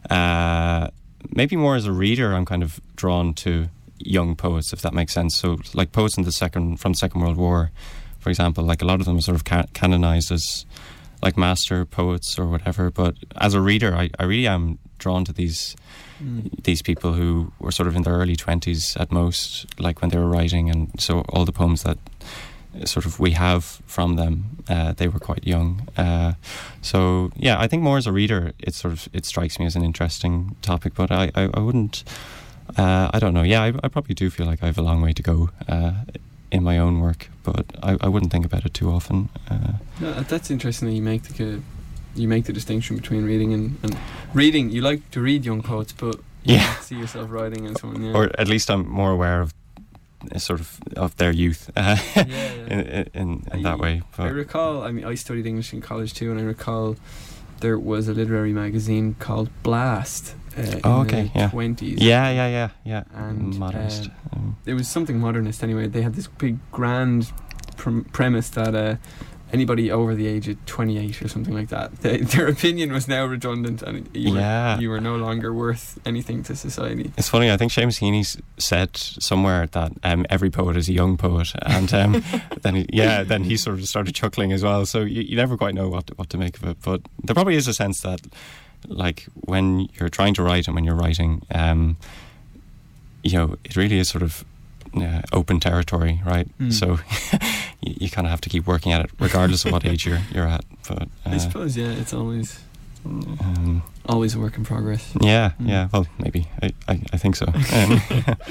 [SPEAKER 5] uh, maybe more as a reader. I'm kind of drawn to young poets, if that makes sense. So, like poets in the second from the Second World War, for example, like a lot of them are sort of ca- canonized as like master poets or whatever, but as a reader I, I really am drawn to these
[SPEAKER 1] Mm.
[SPEAKER 5] these people who were sort of in their early twenties at most, like when they were writing, and so all the poems that uh, sort of we have from them, uh, they were quite young. Uh, so yeah, I think more as a reader it sort of it strikes me as an interesting topic, but I, I, I wouldn't uh, I don't know, yeah, I, I probably do feel like I have a long way to go uh, in my own work, but I, I wouldn't think about it too often. Uh,
[SPEAKER 1] No, that's interesting that you make the you make the distinction between reading and, and reading. You like to read young poets, but you
[SPEAKER 5] Yeah.
[SPEAKER 1] don't see yourself writing and so on. Yeah.
[SPEAKER 5] or at least I'm more aware of uh, sort of of their youth uh,
[SPEAKER 1] Yeah, yeah.
[SPEAKER 5] in, in, in, in that
[SPEAKER 1] I-
[SPEAKER 5] way.
[SPEAKER 1] I
[SPEAKER 5] But
[SPEAKER 1] recall. I mean, I studied English in college too, and I recall there was a literary magazine called Blast. Uh,
[SPEAKER 5] Oh,
[SPEAKER 1] in
[SPEAKER 5] okay,
[SPEAKER 1] the
[SPEAKER 5] yeah.
[SPEAKER 1] twenties.
[SPEAKER 5] yeah, yeah, yeah, yeah.
[SPEAKER 1] And,
[SPEAKER 5] Modernist. Um,
[SPEAKER 1] It was something modernist anyway. They had this big grand pr- premise that uh, anybody over the age of twenty-eight or something like that, they, their opinion was now redundant, and you were,
[SPEAKER 5] Yeah.
[SPEAKER 1] you were no longer worth anything to society.
[SPEAKER 5] It's funny, I think Seamus Heaney s- said somewhere that um, every poet is a young poet, and um, then he, yeah, then he sort of started chuckling as well. So you, you never quite know what to, what to make of it. But there probably is a sense that, like, when you're trying to write and when you're writing, um, you know, it really is sort of uh, open territory, right?
[SPEAKER 1] Mm.
[SPEAKER 5] So you, you kind of have to keep working at it, regardless of what age you're you're at. But uh,
[SPEAKER 1] I suppose, yeah, it's always
[SPEAKER 5] um,
[SPEAKER 1] always a work in progress.
[SPEAKER 5] yeah,
[SPEAKER 1] Mm.
[SPEAKER 5] yeah. Well, maybe I I, I think so. Um,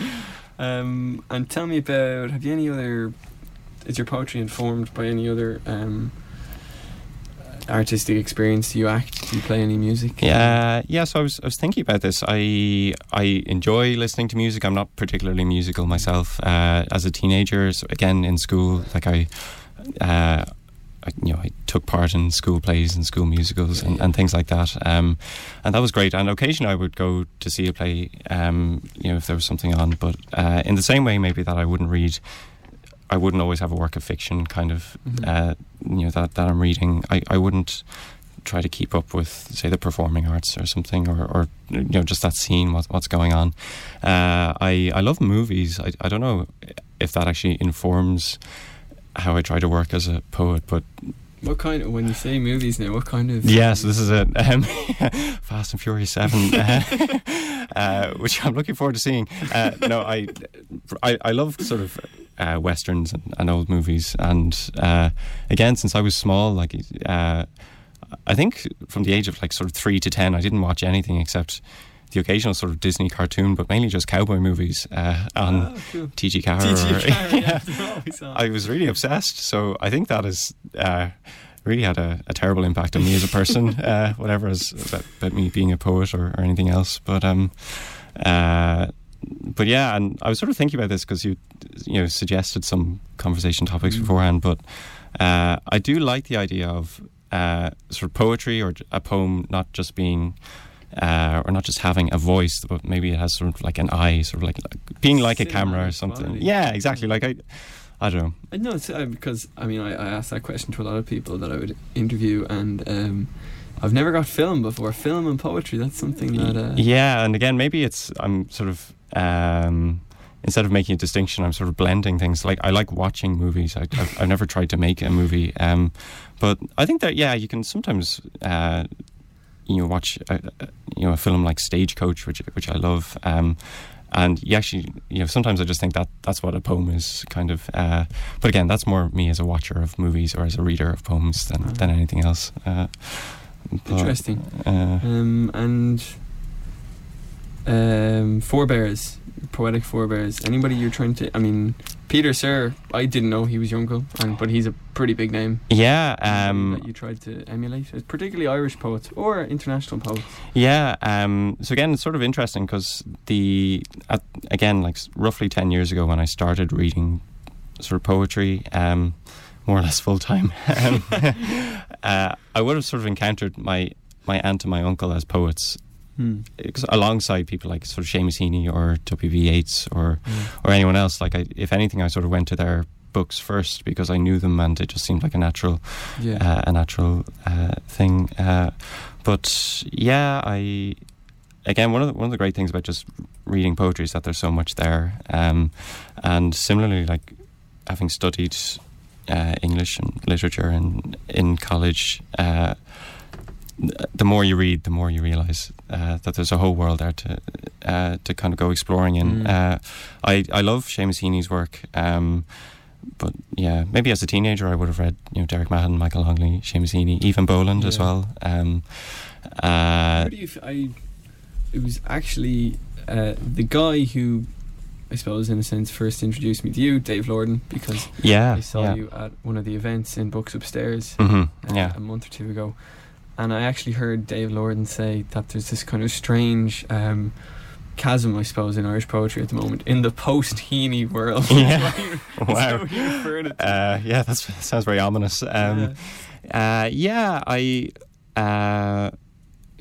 [SPEAKER 1] Um, and tell me about, have you any other, is your poetry informed by any other um, artistic experience? Do you act? Do you play any music?
[SPEAKER 5] Yeah, yeah. So I was, I was thinking about this. I, I enjoy listening to music. I'm not particularly musical myself. Uh, as a teenager, so again in school, like I, uh, I, you know, I took part in school plays and school musicals and, and things like that. Um, and that was great. And occasionally I would go to see a play, um, you know, if there was something on. But uh, in the same way, maybe that I wouldn't read. I wouldn't always have a work of fiction kind of,
[SPEAKER 1] Mhm.
[SPEAKER 5] uh, you know, that, that I'm reading. I, I wouldn't try to keep up with, say, the performing arts or something, or, or you know, just that scene, what, what's going on. Uh, I, I love movies. I, I don't know if that actually informs how I try to work as a poet, but
[SPEAKER 1] What kind of, when you say movies now, what kind of...
[SPEAKER 5] yeah, so this is it. Um, Fast and Furious seven, uh, uh, which I'm looking forward to seeing. Uh, no, I, I, I love sort of uh, westerns and, and old movies, and uh, again, since I was small, like uh, I think from the age of like sort of three to ten, I didn't watch anything except the occasional sort of Disney cartoon, but mainly just cowboy movies uh, on
[SPEAKER 1] Oh, cool.
[SPEAKER 5] T G Carr.
[SPEAKER 1] T G
[SPEAKER 5] or-
[SPEAKER 1] Carr, yeah, they're always on.
[SPEAKER 5] I was really obsessed, so I think that has uh, really had a, a terrible impact on me as a person, uh, whatever is about, about me being a poet or, or anything else. But um, uh, but yeah, and I was sort of thinking about this because you you know suggested some conversation topics
[SPEAKER 1] Mm.
[SPEAKER 5] beforehand, but uh, I do like the idea of uh, sort of poetry or a poem not just being. Uh, or not just having a voice, but maybe it has sort of like an eye, sort of like, like being like a camera or
[SPEAKER 1] Cinematic
[SPEAKER 5] something.
[SPEAKER 1] quality.
[SPEAKER 5] Yeah, exactly. Like I, I don't know.
[SPEAKER 1] I know it's uh, because I mean I, I asked that question to a lot of people that I would interview, and um, I've never got film before. Film and poetry, that's something that uh,
[SPEAKER 5] Yeah, and again, maybe it's I'm sort of um, instead of making a distinction, I'm sort of blending things. Like I like watching movies. I, I've, I've never tried to make a movie, um, but I think that yeah, you can sometimes. Uh, you know, watch a, a, you know a film like Stagecoach, which which I love, um, and you actually you know sometimes I just think that that's what a poem is, kind of. Uh, but again, that's more me as a watcher of movies or as a reader of poems than
[SPEAKER 1] Ah.
[SPEAKER 5] than anything else. Uh, but,
[SPEAKER 1] interesting.
[SPEAKER 5] Uh,
[SPEAKER 1] Um, and um, forebears, poetic forebears. Anybody you're trying to? I mean, Peter Sir. I didn't know he was your uncle, and but he's a pretty big name.
[SPEAKER 5] yeah, um,
[SPEAKER 1] that you tried to emulate, particularly Irish poets or international poets.
[SPEAKER 5] Yeah, um, so again, it's sort of interesting because the at, again, like s- roughly ten years ago, when I started reading sort of poetry, um, more or less full time, um, uh, I would have sort of encountered my my aunt and my uncle as poets,
[SPEAKER 1] Hmm.
[SPEAKER 5] ex- alongside people like sort of Seamus Heaney or W B Yeats or
[SPEAKER 1] Mm.
[SPEAKER 5] or anyone else. Like, I, if anything, I sort of went to their books first because I knew them, and it just seemed like a natural
[SPEAKER 1] Yeah.
[SPEAKER 5] uh, a natural uh, thing. Uh, but yeah, I again one of the, one of the great things about just reading poetry is that there's so much there. Um, and similarly, like having studied uh, English and literature in in college. Uh, the more you read, the more you realise uh, that there's a whole world there to uh, to kind of go exploring in.
[SPEAKER 1] Mm.
[SPEAKER 5] Uh, I I love Seamus Heaney's work, um, but yeah, maybe as a teenager I would have read you know Derek Mahon, Michael Longley, Seamus Heaney, Evan Boland as
[SPEAKER 1] Yeah.
[SPEAKER 5] well. Um, uh,
[SPEAKER 1] How do you? F- I. It was actually uh, the guy who, I suppose, in a sense, first introduced me to you, Dave Lorden, because
[SPEAKER 5] yeah,
[SPEAKER 1] I saw
[SPEAKER 5] yeah.
[SPEAKER 1] you at one of the events in Books Upstairs
[SPEAKER 5] hmm
[SPEAKER 1] uh,
[SPEAKER 5] yeah.
[SPEAKER 1] a month or two ago, and I actually heard Dave Lorden say that there's this kind of strange um, chasm, I suppose, in Irish poetry at the moment in the post-Heaney world.
[SPEAKER 5] Yeah.
[SPEAKER 1] So
[SPEAKER 5] Wow.
[SPEAKER 1] he referred it to-
[SPEAKER 5] Uh, yeah, that's, that sounds very ominous. Um, Uh, yeah, I, uh,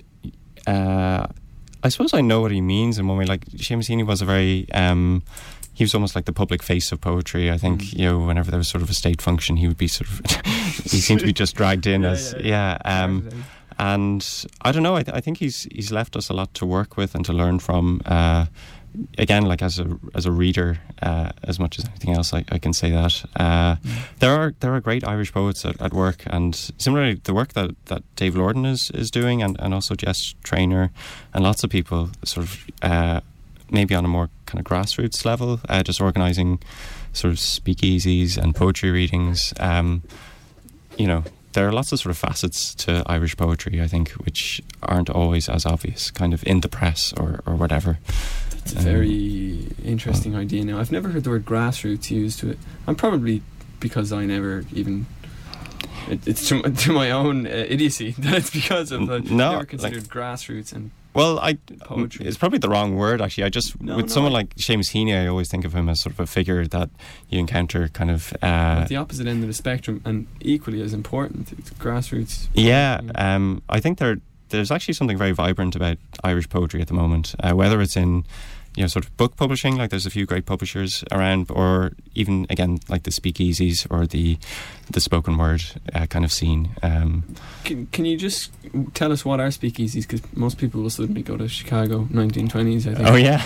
[SPEAKER 5] uh, I suppose I know what he means in one way. Like Seamus Heaney was a very um, he was almost like the public face of poetry. I think,
[SPEAKER 1] Mm.
[SPEAKER 5] you know, whenever there was sort of a state function, he would be sort of, he seemed to be just dragged in
[SPEAKER 1] Yeah,
[SPEAKER 5] as,
[SPEAKER 1] yeah,
[SPEAKER 5] yeah. um, and I don't know, I, th- I think he's he's left us a lot to work with and to learn from. Uh, again, like as a as a reader, uh, as much as anything else, I, I can say that. Uh,
[SPEAKER 1] Mm.
[SPEAKER 5] there are there are great Irish poets at, at work, and similarly, the work that, that Dave Lorden is, is doing, and, and also Jess Traynor, and lots of people sort of uh, maybe on a more kind of grassroots level, uh, just organising sort of speakeasies and poetry readings. Um, you know, there are lots of sort of facets to Irish poetry, I think, which aren't always as obvious, kind of in the press or, or whatever.
[SPEAKER 1] It's a very interesting idea. Now, I've never heard the word grassroots used to it. I'm probably because I never even. It, it's to, to my own uh, idiocy that it's because of that.
[SPEAKER 5] No,
[SPEAKER 1] never considered
[SPEAKER 5] like-
[SPEAKER 1] grassroots and
[SPEAKER 5] Well, I
[SPEAKER 1] poetry.
[SPEAKER 5] it's probably the wrong word, actually. I just
[SPEAKER 1] No,
[SPEAKER 5] with
[SPEAKER 1] no,
[SPEAKER 5] someone
[SPEAKER 1] I-
[SPEAKER 5] like Seamus Heaney, I always think of him as sort of a figure that you encounter, kind of. Uh,
[SPEAKER 1] at the opposite end of the spectrum, and equally as important, it's grassroots.
[SPEAKER 5] yeah, um, I think there there's actually something very vibrant about Irish poetry at the moment. Uh, whether it's in, you know, sort of book publishing, like there's a few great publishers around, or even again like the speakeasies or the the spoken word uh, kind of scene. Um,
[SPEAKER 1] Can, can you just tell us what are speakeasies? Because most people will suddenly go to Chicago nineteen twenties, I think.
[SPEAKER 5] Oh yeah.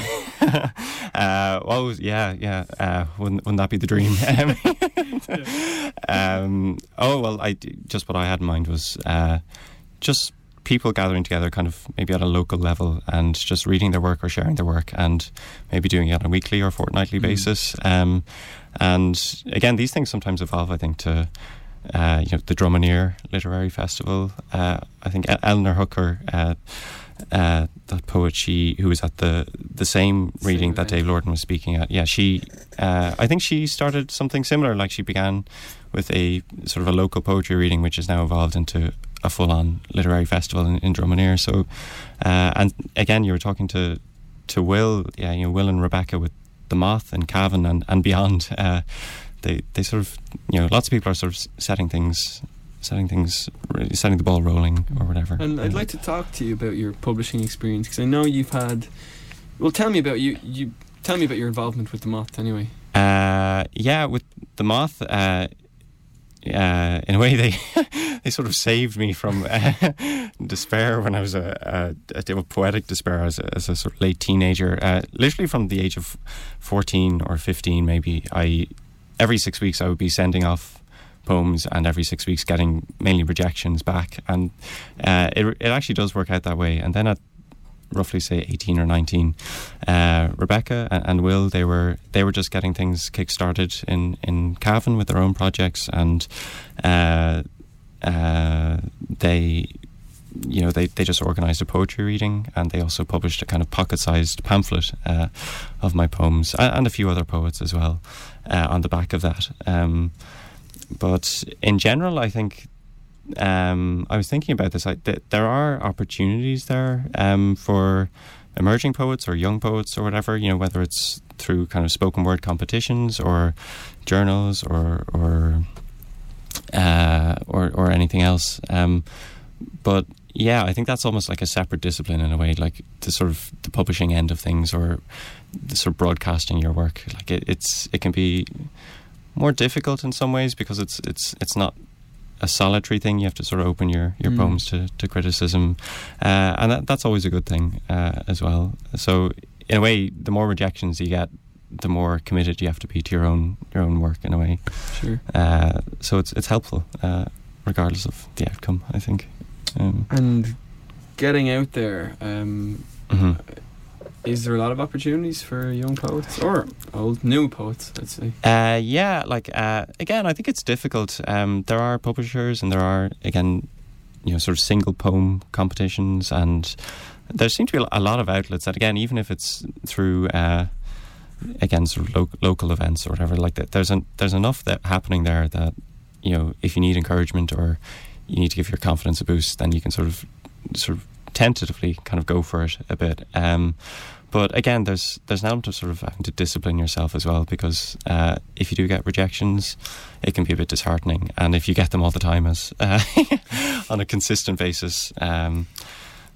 [SPEAKER 5] uh, well, yeah, yeah. Uh, wouldn't wouldn't that be the dream? Um, um, oh well, I just what I had in mind was uh, just people gathering together, kind of maybe at a local level, and just reading their work or sharing their work, and maybe doing it on a weekly or fortnightly
[SPEAKER 1] Mm.
[SPEAKER 5] basis. Um, and again, these things sometimes evolve, I think, to uh, you know, the Drumineer Literary Festival. Uh, I think E- Eleanor Hooker, uh, uh, that poet, she who was at the the same reading
[SPEAKER 1] Same
[SPEAKER 5] that
[SPEAKER 1] event.
[SPEAKER 5] Dave Lorden was speaking at. Yeah, she. Uh, I think she started something similar. Like she began with a sort of a local poetry reading, which has now evolved into a full-on literary festival in, in Drumineer. So, uh, and again, you were talking to to Will, yeah, you know, Will and Rebecca with the Moth and Cavan and and beyond. Uh, they they sort of, you know, lots of people are sort of setting things. Setting things, setting the ball rolling, or whatever.
[SPEAKER 1] And I'd like to talk to you about your publishing experience, because I know you've had. Well, tell me about you. You tell me about your involvement with the Moth, anyway.
[SPEAKER 5] Uh, yeah, with the Moth, uh, uh, in a way, they they sort of saved me from uh, despair when I was a, a, a poetic despair as a, as a sort of late teenager. Uh, literally from the age of fourteen or fifteen, maybe. I every six weeks I would be sending off poems, and every six weeks getting mainly rejections back, and uh, it it actually does work out that way. And then at roughly say eighteen or nineteen, uh, Rebecca and, and Will, they were they were just getting things kick-started in, in Cavan with their own projects, and uh, uh, they you know they, they just organised a poetry reading, and they also published a kind of pocket-sized pamphlet uh, of my poems, and, and a few other poets as well uh, on the back of that. Um, But in general, I think um, I was thinking about this. I, th- there are opportunities there um, for emerging poets or young poets or whatever. You know, whether it's through kind of spoken word competitions or journals or or uh, or, or anything else. Um, but yeah, I think that's almost like a separate discipline in a way, like the sort of the publishing end of things, or the sort of broadcasting your work. Like it, it's it can be more difficult in some ways, because it's it's it's not a solitary thing. You have to sort of open your, your
[SPEAKER 1] Mm.
[SPEAKER 5] poems to, to criticism, uh, and that, that's always a good thing uh, as well. So in a way, the more rejections you get, the more committed you have to be to your own your own work in a way.
[SPEAKER 1] Sure.
[SPEAKER 5] Uh, so it's it's helpful uh, regardless of the outcome, I think. Um,
[SPEAKER 1] And getting out there, um,
[SPEAKER 5] mhm.
[SPEAKER 1] is there a lot of opportunities for young poets or old new poets, let's say?
[SPEAKER 5] Uh, yeah, like uh, again, I think it's difficult. Um, there are publishers, and there are again, you know, sort of single poem competitions, and there seem to be a lot of outlets that, again, even if it's through uh, again sort of lo- local events or whatever, like that, there's an, there's enough that happening there that, you know, if you need encouragement or you need to give your confidence a boost, then you can sort of sort of tentatively kind of go for it a bit. Um, but again, there's there's an element of sort of having to discipline yourself as well, because uh, if you do get rejections, it can be a bit disheartening. And if you get them all the time, as uh, on a consistent basis, um,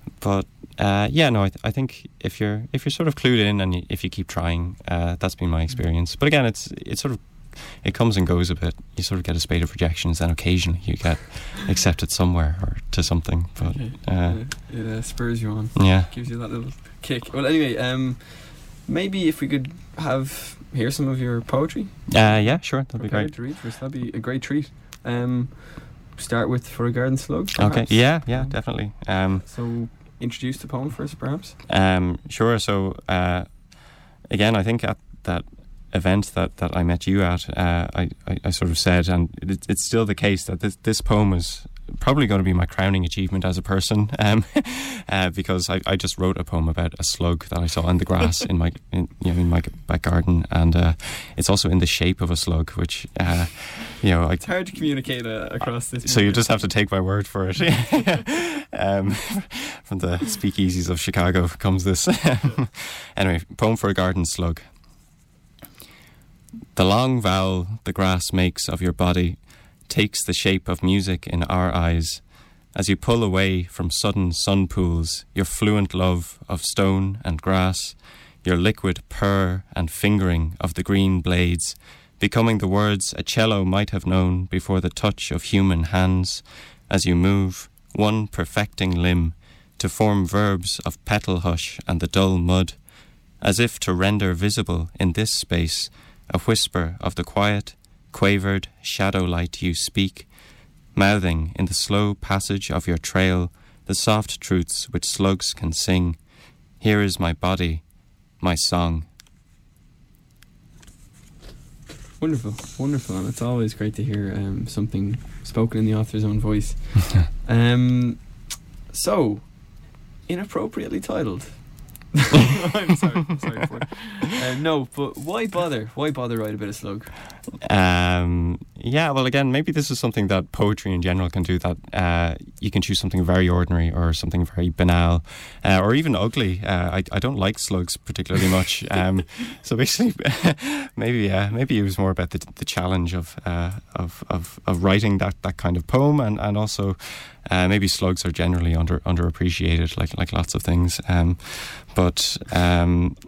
[SPEAKER 5] but uh, yeah, no, I, th- I think if you're if you're sort of clued in and you, if you keep trying, uh, that's been my experience. But again, it's it's sort of it comes and goes a bit. You sort of get a spate of rejections, and occasionally you get accepted somewhere or to something. But
[SPEAKER 1] Okay.
[SPEAKER 5] uh,
[SPEAKER 1] it it uh, spurs you on.
[SPEAKER 5] yeah,
[SPEAKER 1] Gives you that little kick. Well, anyway, um, maybe if we could have hear some of your poetry.
[SPEAKER 5] uh, yeah, sure, that'd be
[SPEAKER 1] prepared
[SPEAKER 5] great.
[SPEAKER 1] to read for us. That'd be a great treat. Um, start with For a Garden Slug.
[SPEAKER 5] Okay,
[SPEAKER 1] perhaps?
[SPEAKER 5] yeah, yeah,
[SPEAKER 1] Um,
[SPEAKER 5] definitely. Um,
[SPEAKER 1] So, introduce the poem for us, perhaps.
[SPEAKER 5] Um, sure. So uh, again, I think at that event that, that I met you at, uh, I, I, I sort of said, and it, it's still the case, that this, this poem is probably going to be my crowning achievement as a person, um, uh, because I, I just wrote a poem about a slug that I saw in the grass in my in, you know in my back garden, and uh, it's also in the shape of a slug, which uh, you know I,
[SPEAKER 1] It's hard to communicate uh, across this.
[SPEAKER 5] so you just have to take my word for it. um, from the speakeasies of Chicago comes this. Anyway, poem for a garden slug. The long vowel the grass makes of your body takes the shape of music in our eyes. As you pull away from sudden sun pools, your fluent love of stone and grass, your liquid purr and fingering of the green blades, becoming the words a cello might have known before the touch of human hands, as you move, one perfecting limb, to form verbs of petal hush and the dull mud, as if to render visible in this space a whisper of the quiet, quavered shadow light you speak, mouthing in the slow passage of your trail the soft truths which slugs can sing. Here is my body, my song.
[SPEAKER 1] Wonderful, wonderful, and it's always great to hear um, something spoken in the author's own voice. um, so, inappropriately titled. I'm sorry, I'm sorry for it. Uh, no, but why bother? Why bother write a bit of slug?
[SPEAKER 5] Um, yeah, well, again, maybe this is something that poetry in general can do, that uh, you can choose something very ordinary or something very banal uh, or even ugly. Uh, I, I don't like slugs particularly much. Um, so basically, maybe yeah, maybe it was more about the, the challenge of, uh, of of of writing that, that kind of poem, and, and also uh, maybe slugs are generally under underappreciated, like like lots of things. Um, but um,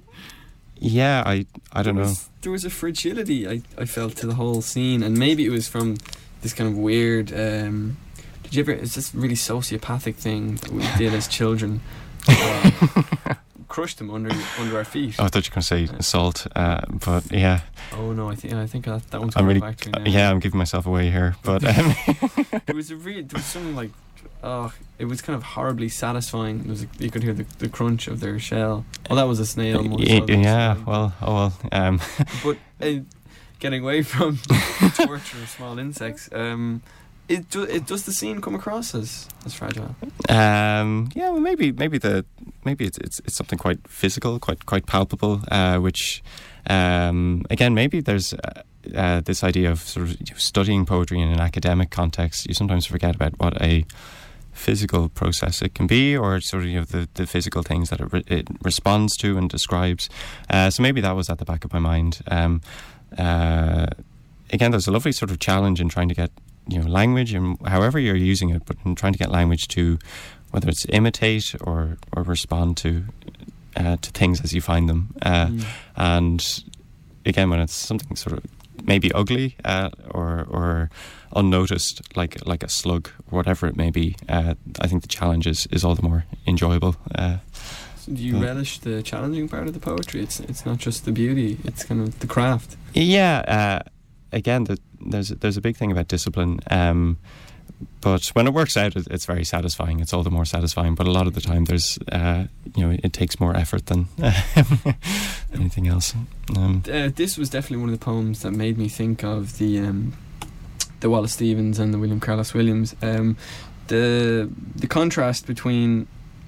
[SPEAKER 5] yeah, I I don't
[SPEAKER 1] there
[SPEAKER 5] know.
[SPEAKER 1] Was, there was a fragility I, I felt to the whole scene, and maybe it was from this kind of weird. Um, did you ever? It's this really sociopathic thing that we did as children. Uh, crushed them under under our feet.
[SPEAKER 5] Oh, I thought you were going to say assault, uh, but yeah.
[SPEAKER 1] Oh no, I think I think that, that one's
[SPEAKER 5] I'm
[SPEAKER 1] coming
[SPEAKER 5] really,
[SPEAKER 1] back to me now.
[SPEAKER 5] yeah, I'm giving myself away here, but um,
[SPEAKER 1] There was a real, there was something like, oh, it was kind of horribly satisfying. It was, you could hear the, the crunch of their shell. Oh, that was a snail. more
[SPEAKER 5] y-
[SPEAKER 1] so than a
[SPEAKER 5] yeah,
[SPEAKER 1] snail.
[SPEAKER 5] well, oh well. Um,
[SPEAKER 1] But uh, getting away from torture of small insects, um, it do, it does the scene come across as as fragile?
[SPEAKER 5] um, yeah, well, maybe maybe the maybe it's it's, it's something quite physical, quite quite palpable, uh, which um, again maybe there's. Uh, Uh, this idea of sort of studying poetry in an academic context, you sometimes forget about what a physical process it can be, or sort of you know the, the physical things that it, re- it responds to and describes. Uh, so maybe that was at the back of my mind. Um, uh, again, there's a lovely sort of challenge in trying to get you know language, and however you're using it, but in trying to get language to whether it's imitate or or respond to uh, to things as you find them. Uh,
[SPEAKER 1] Mm.
[SPEAKER 5] And again, when it's something sort of maybe ugly uh, or or unnoticed, like like a slug, whatever it may be, uh, I think the challenge is, is all the more enjoyable. Uh,
[SPEAKER 1] So do you
[SPEAKER 5] Yeah.
[SPEAKER 1] relish the challenging part of the poetry? It's it's not just the beauty; it's kind of the craft.
[SPEAKER 5] yeah, uh, again, the, there's there's a big thing about discipline. Um, but when it works out, it, it's very satisfying. It's all the more satisfying. But a lot of the time, there's uh, you know, it takes more effort than anything else. Um,
[SPEAKER 1] Uh, this was definitely one of the poems that made me think of the um, the Wallace Stevens and the William Carlos Williams. Um, the the contrast between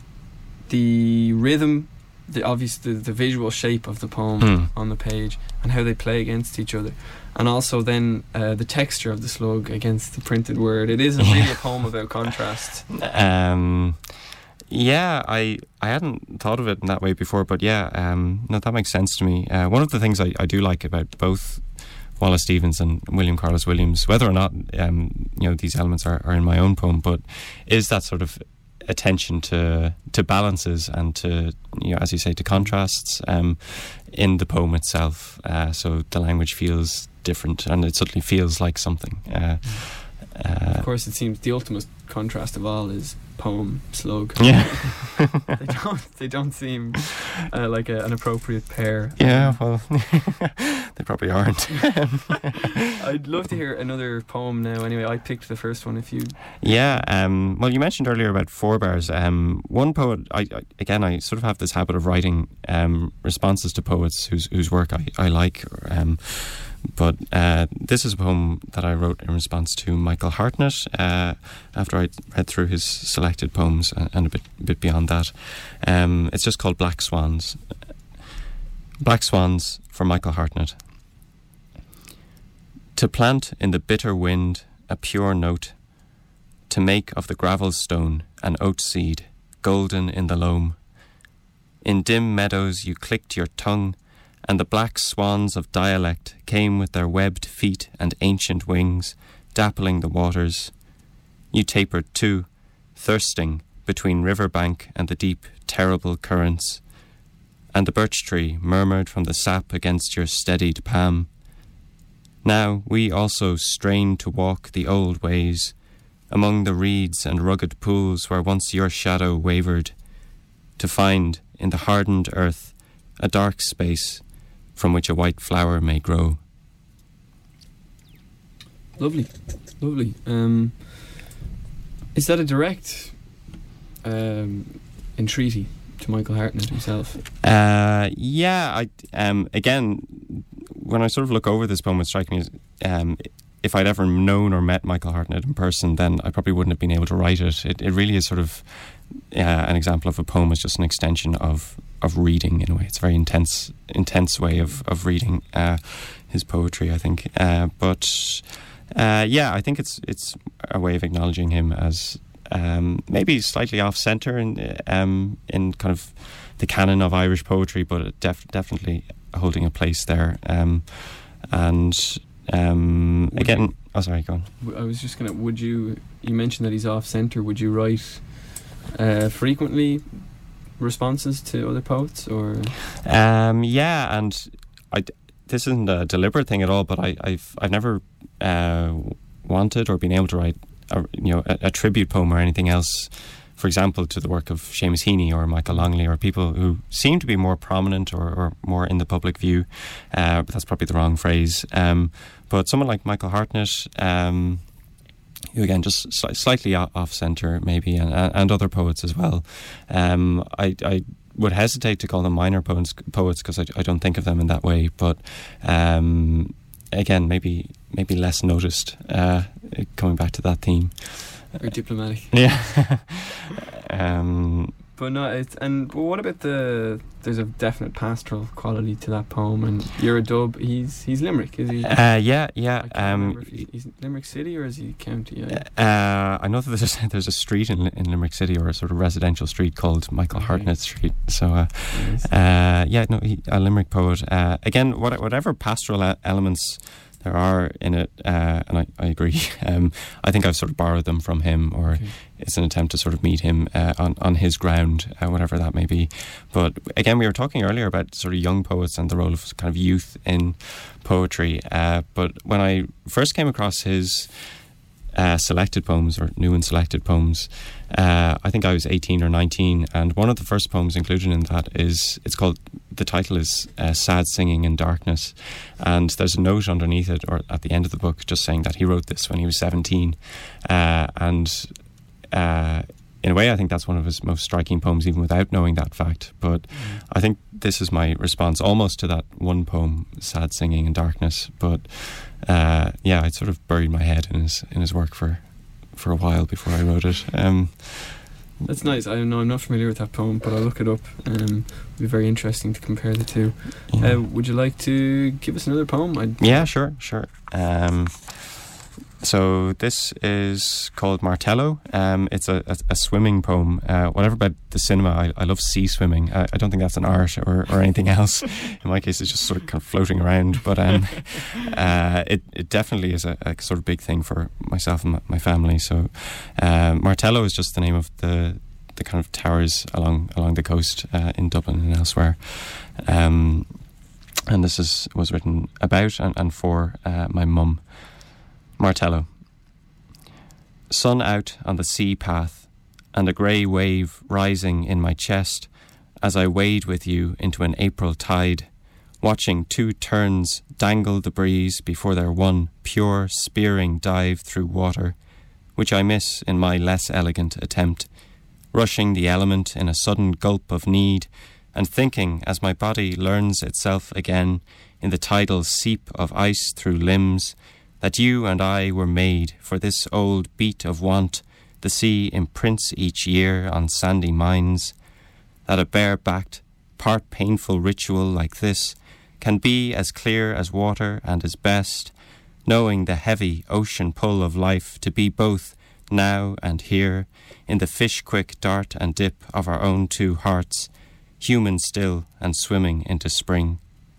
[SPEAKER 1] the rhythm, the obvious the, the visual shape of the poem
[SPEAKER 5] Hmm.
[SPEAKER 1] on the page, and how they play against each other, and also then uh, the texture of the slug against the printed word. It is a really a poem about contrast.
[SPEAKER 5] Um, yeah, I I hadn't thought of it in that way before, but yeah, um, no, that makes sense to me. Uh, one of the things I, I do like about both Wallace Stevens and William Carlos Williams, whether or not um, you know these elements are, are in my own poem, but is that sort of attention to to balances and to, you know, as you say, to contrasts um, in the poem itself. Uh, so the language feels different, and it suddenly feels like something. Uh, uh,
[SPEAKER 1] of course, it seems the ultimate contrast of all is poem slug.
[SPEAKER 5] Yeah.
[SPEAKER 1] they don't. They don't seem uh, like a, an appropriate pair.
[SPEAKER 5] Yeah, well, they probably aren't.
[SPEAKER 1] I'd love to hear another poem now. Anyway, I picked the first one. If you,
[SPEAKER 5] yeah. Um, well, you mentioned earlier about forebars. Um, one poet. I, I again, I sort of have this habit of writing um, responses to poets whose whose work I I like. Um, But uh, this is a poem that I wrote in response to Michael Hartnett uh, after I read through his selected poems and, and a bit, bit beyond that. Um, it's just called Black Swans. Black Swans for Michael Hartnett. To plant in the bitter wind a pure note, to make of the gravel stone an oat seed, golden in the loam. In dim meadows you clicked your tongue, and the black swans of dialect came with their webbed feet and ancient wings, dappling the waters. You tapered too, thirsting between riverbank and the deep, terrible currents, and the birch tree murmured from the sap against your steadied palm. Now we also strain to walk the old ways, among the reeds and rugged pools where once your shadow wavered, to find in the hardened earth a dark space from which a white flower may grow.
[SPEAKER 1] Lovely, lovely. Um, is that a direct um, entreaty to Michael Hartnett himself?
[SPEAKER 5] Uh, yeah, I um, again, when I sort of look over this poem, it strikes me as um, if I'd ever known or met Michael Hartnett in person, then I probably wouldn't have been able to write it. It, it really is sort of uh, an example of a poem as just an extension of of reading in a way. It's a very intense, intense way of of reading uh, his poetry, I think. Uh, but uh, yeah, I think it's it's a way of acknowledging him as um, maybe slightly off centre in um, in kind of the canon of Irish poetry, but def- definitely holding a place there. Um, and um, again, you, oh sorry, go on.
[SPEAKER 1] I was just gonna. Would you? You mentioned that he's off centre. Would you write uh, frequently responses to other poets, or?
[SPEAKER 5] Um, yeah, and I, this isn't a deliberate thing at all, but I, I've I've never uh, wanted or been able to write a, you know a, a tribute poem or anything else, for example, to the work of Seamus Heaney or Michael Longley or people who seem to be more prominent or, or more in the public view, uh, but that's probably the wrong phrase. Um, but someone like Michael Hartnett, um, who again just sli- slightly off centre maybe, and, and other poets as well. Um, I, I would hesitate to call them minor poets poets because I, I don't think of them in that way. But um, again, maybe maybe less noticed. Uh, coming back to that theme.
[SPEAKER 1] Very diplomatic.
[SPEAKER 5] Yeah. um,
[SPEAKER 1] but no, it's and well, what about the? There's a definite pastoral quality to that poem, and you're a dub. He's he's Limerick, is he?
[SPEAKER 5] Uh, yeah, yeah.
[SPEAKER 1] I can't
[SPEAKER 5] um,
[SPEAKER 1] remember if he's, he's Limerick City or is he county? Yeah.
[SPEAKER 5] Uh, I know that there's a, there's a street in in Limerick City, or a sort of residential street called Michael okay. Hartnett Street. So, uh, nice. uh, yeah, no, he, a Limerick poet. Uh, again, what, whatever pastoral e- elements there are in it, uh, and I, I agree. Um, I think I've sort of borrowed them from him, or okay. it's an attempt to sort of meet him uh, on, on his ground, uh, whatever that may be. But again, we were talking earlier about sort of young poets and the role of kind of youth in poetry. Uh, but when I first came across his uh, selected poems, or new and selected poems, uh, I think I was eighteen or nineteen, and one of the first poems included in that is, it's called, the title is uh, Sad Singing in Darkness, and there's a note underneath it, or at the end of the book, just saying that he wrote this when he was seventeen, uh, and uh, in a way I think that's one of his most striking poems, even without knowing that fact. But mm. I think this is my response almost to that one poem, Sad Singing in Darkness. But uh, yeah, I sort of buried my head in his in his work for for a while before I wrote it. Um,
[SPEAKER 1] That's nice. I know I'm not familiar with that poem, but I'll look it up. Um, it'll be very interesting to compare the two. Yeah. Uh, would you like to give us another poem? I'd
[SPEAKER 5] yeah, sure, sure. Um, so this is called Martello. Um, it's a, a, a swimming poem. Uh, whatever about the cinema, I, I love sea swimming. I, I don't think that's an art or, or anything else. In my case, it's just sort of kind of floating around. But um, uh, it, it definitely is a, a sort of big thing for myself and my family. So uh, Martello is just the name of the the kind of towers along along the coast uh, in Dublin and elsewhere. Um, and this is was written about and, and for uh, my mum. Martello. Sun out on the sea path, and a grey wave rising in my chest as I wade with you into an April tide, watching two terns dangle the breeze before their one pure spearing dive through water, which I miss in my less elegant attempt, rushing the element in a sudden gulp of need, and thinking as my body learns itself again in the tidal seep of ice through limbs, that you and I were made for this old beat of want the sea imprints each year on sandy minds, that a bare-backed, part painful ritual like this can be as clear as water and as best, knowing the heavy ocean pull of life to be both now and here, in the fish-quick dart and dip of our own two hearts, human still and swimming into spring.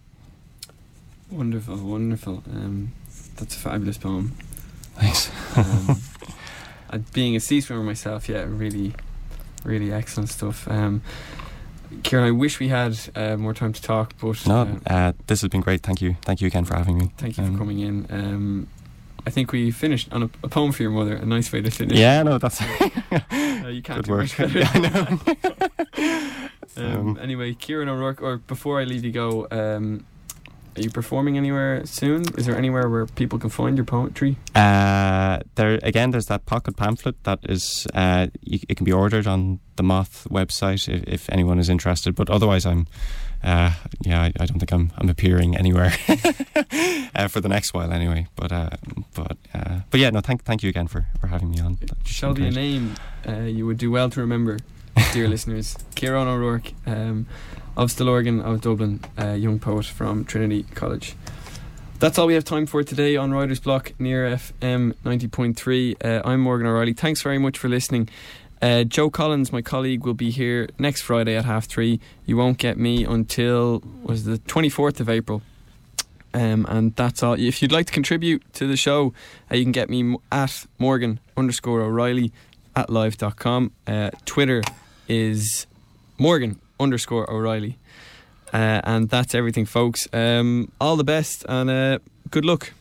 [SPEAKER 1] Wonderful, wonderful. Um, that's a fabulous poem.
[SPEAKER 5] Thanks.
[SPEAKER 1] Um, uh, being a sea swimmer myself, yeah, really, really excellent stuff. Um, Kieran, I wish we had uh, more time to talk, but
[SPEAKER 5] no,
[SPEAKER 1] uh,
[SPEAKER 5] uh, this has been great. Thank you, thank you again for having me.
[SPEAKER 1] Thank you
[SPEAKER 5] um,
[SPEAKER 1] for coming in. Um, I think we finished on a, a poem for your mother. A nice way to finish.
[SPEAKER 5] Yeah, no, that's
[SPEAKER 1] uh, you can't
[SPEAKER 5] good
[SPEAKER 1] do
[SPEAKER 5] work.
[SPEAKER 1] much better.
[SPEAKER 5] Yeah, I know.
[SPEAKER 1] um,
[SPEAKER 5] Um,
[SPEAKER 1] anyway, Kieran O'Rourke. Or before I leave you go, um, are you performing anywhere soon? Is there anywhere where people can find your poetry?
[SPEAKER 5] Uh, there again, there's that pocket pamphlet that is. Uh, you, it can be ordered on the Moth website if, if anyone is interested. But otherwise, I'm. Uh, yeah, I, I don't think I'm. I'm appearing anywhere uh, for the next while, anyway. But uh, but uh, but yeah, no. Thank thank you again for, for having me on.
[SPEAKER 1] It
[SPEAKER 5] That's
[SPEAKER 1] shall be a
[SPEAKER 5] great.
[SPEAKER 1] name uh, you would do well to remember, dear listeners. Kieran O'Rourke, um, of Stillorgan of Dublin, a young poet from Trinity College. That's all we have time for today on Writer's Block near F M ninety point three. Uh, I'm Morgan O'Reilly. Thanks very much for listening. Uh, Joe Collins, my colleague, will be here next Friday at half three. You won't get me until was the twenty-fourth of April. Um, and that's all. If you'd like to contribute to the show, uh, you can get me at Morgan underscore O'Reilly at live dot com. Uh, Twitter is Morgan underscore O'Reilly. Uh, and that's everything, folks. Um, all the best and uh, good luck.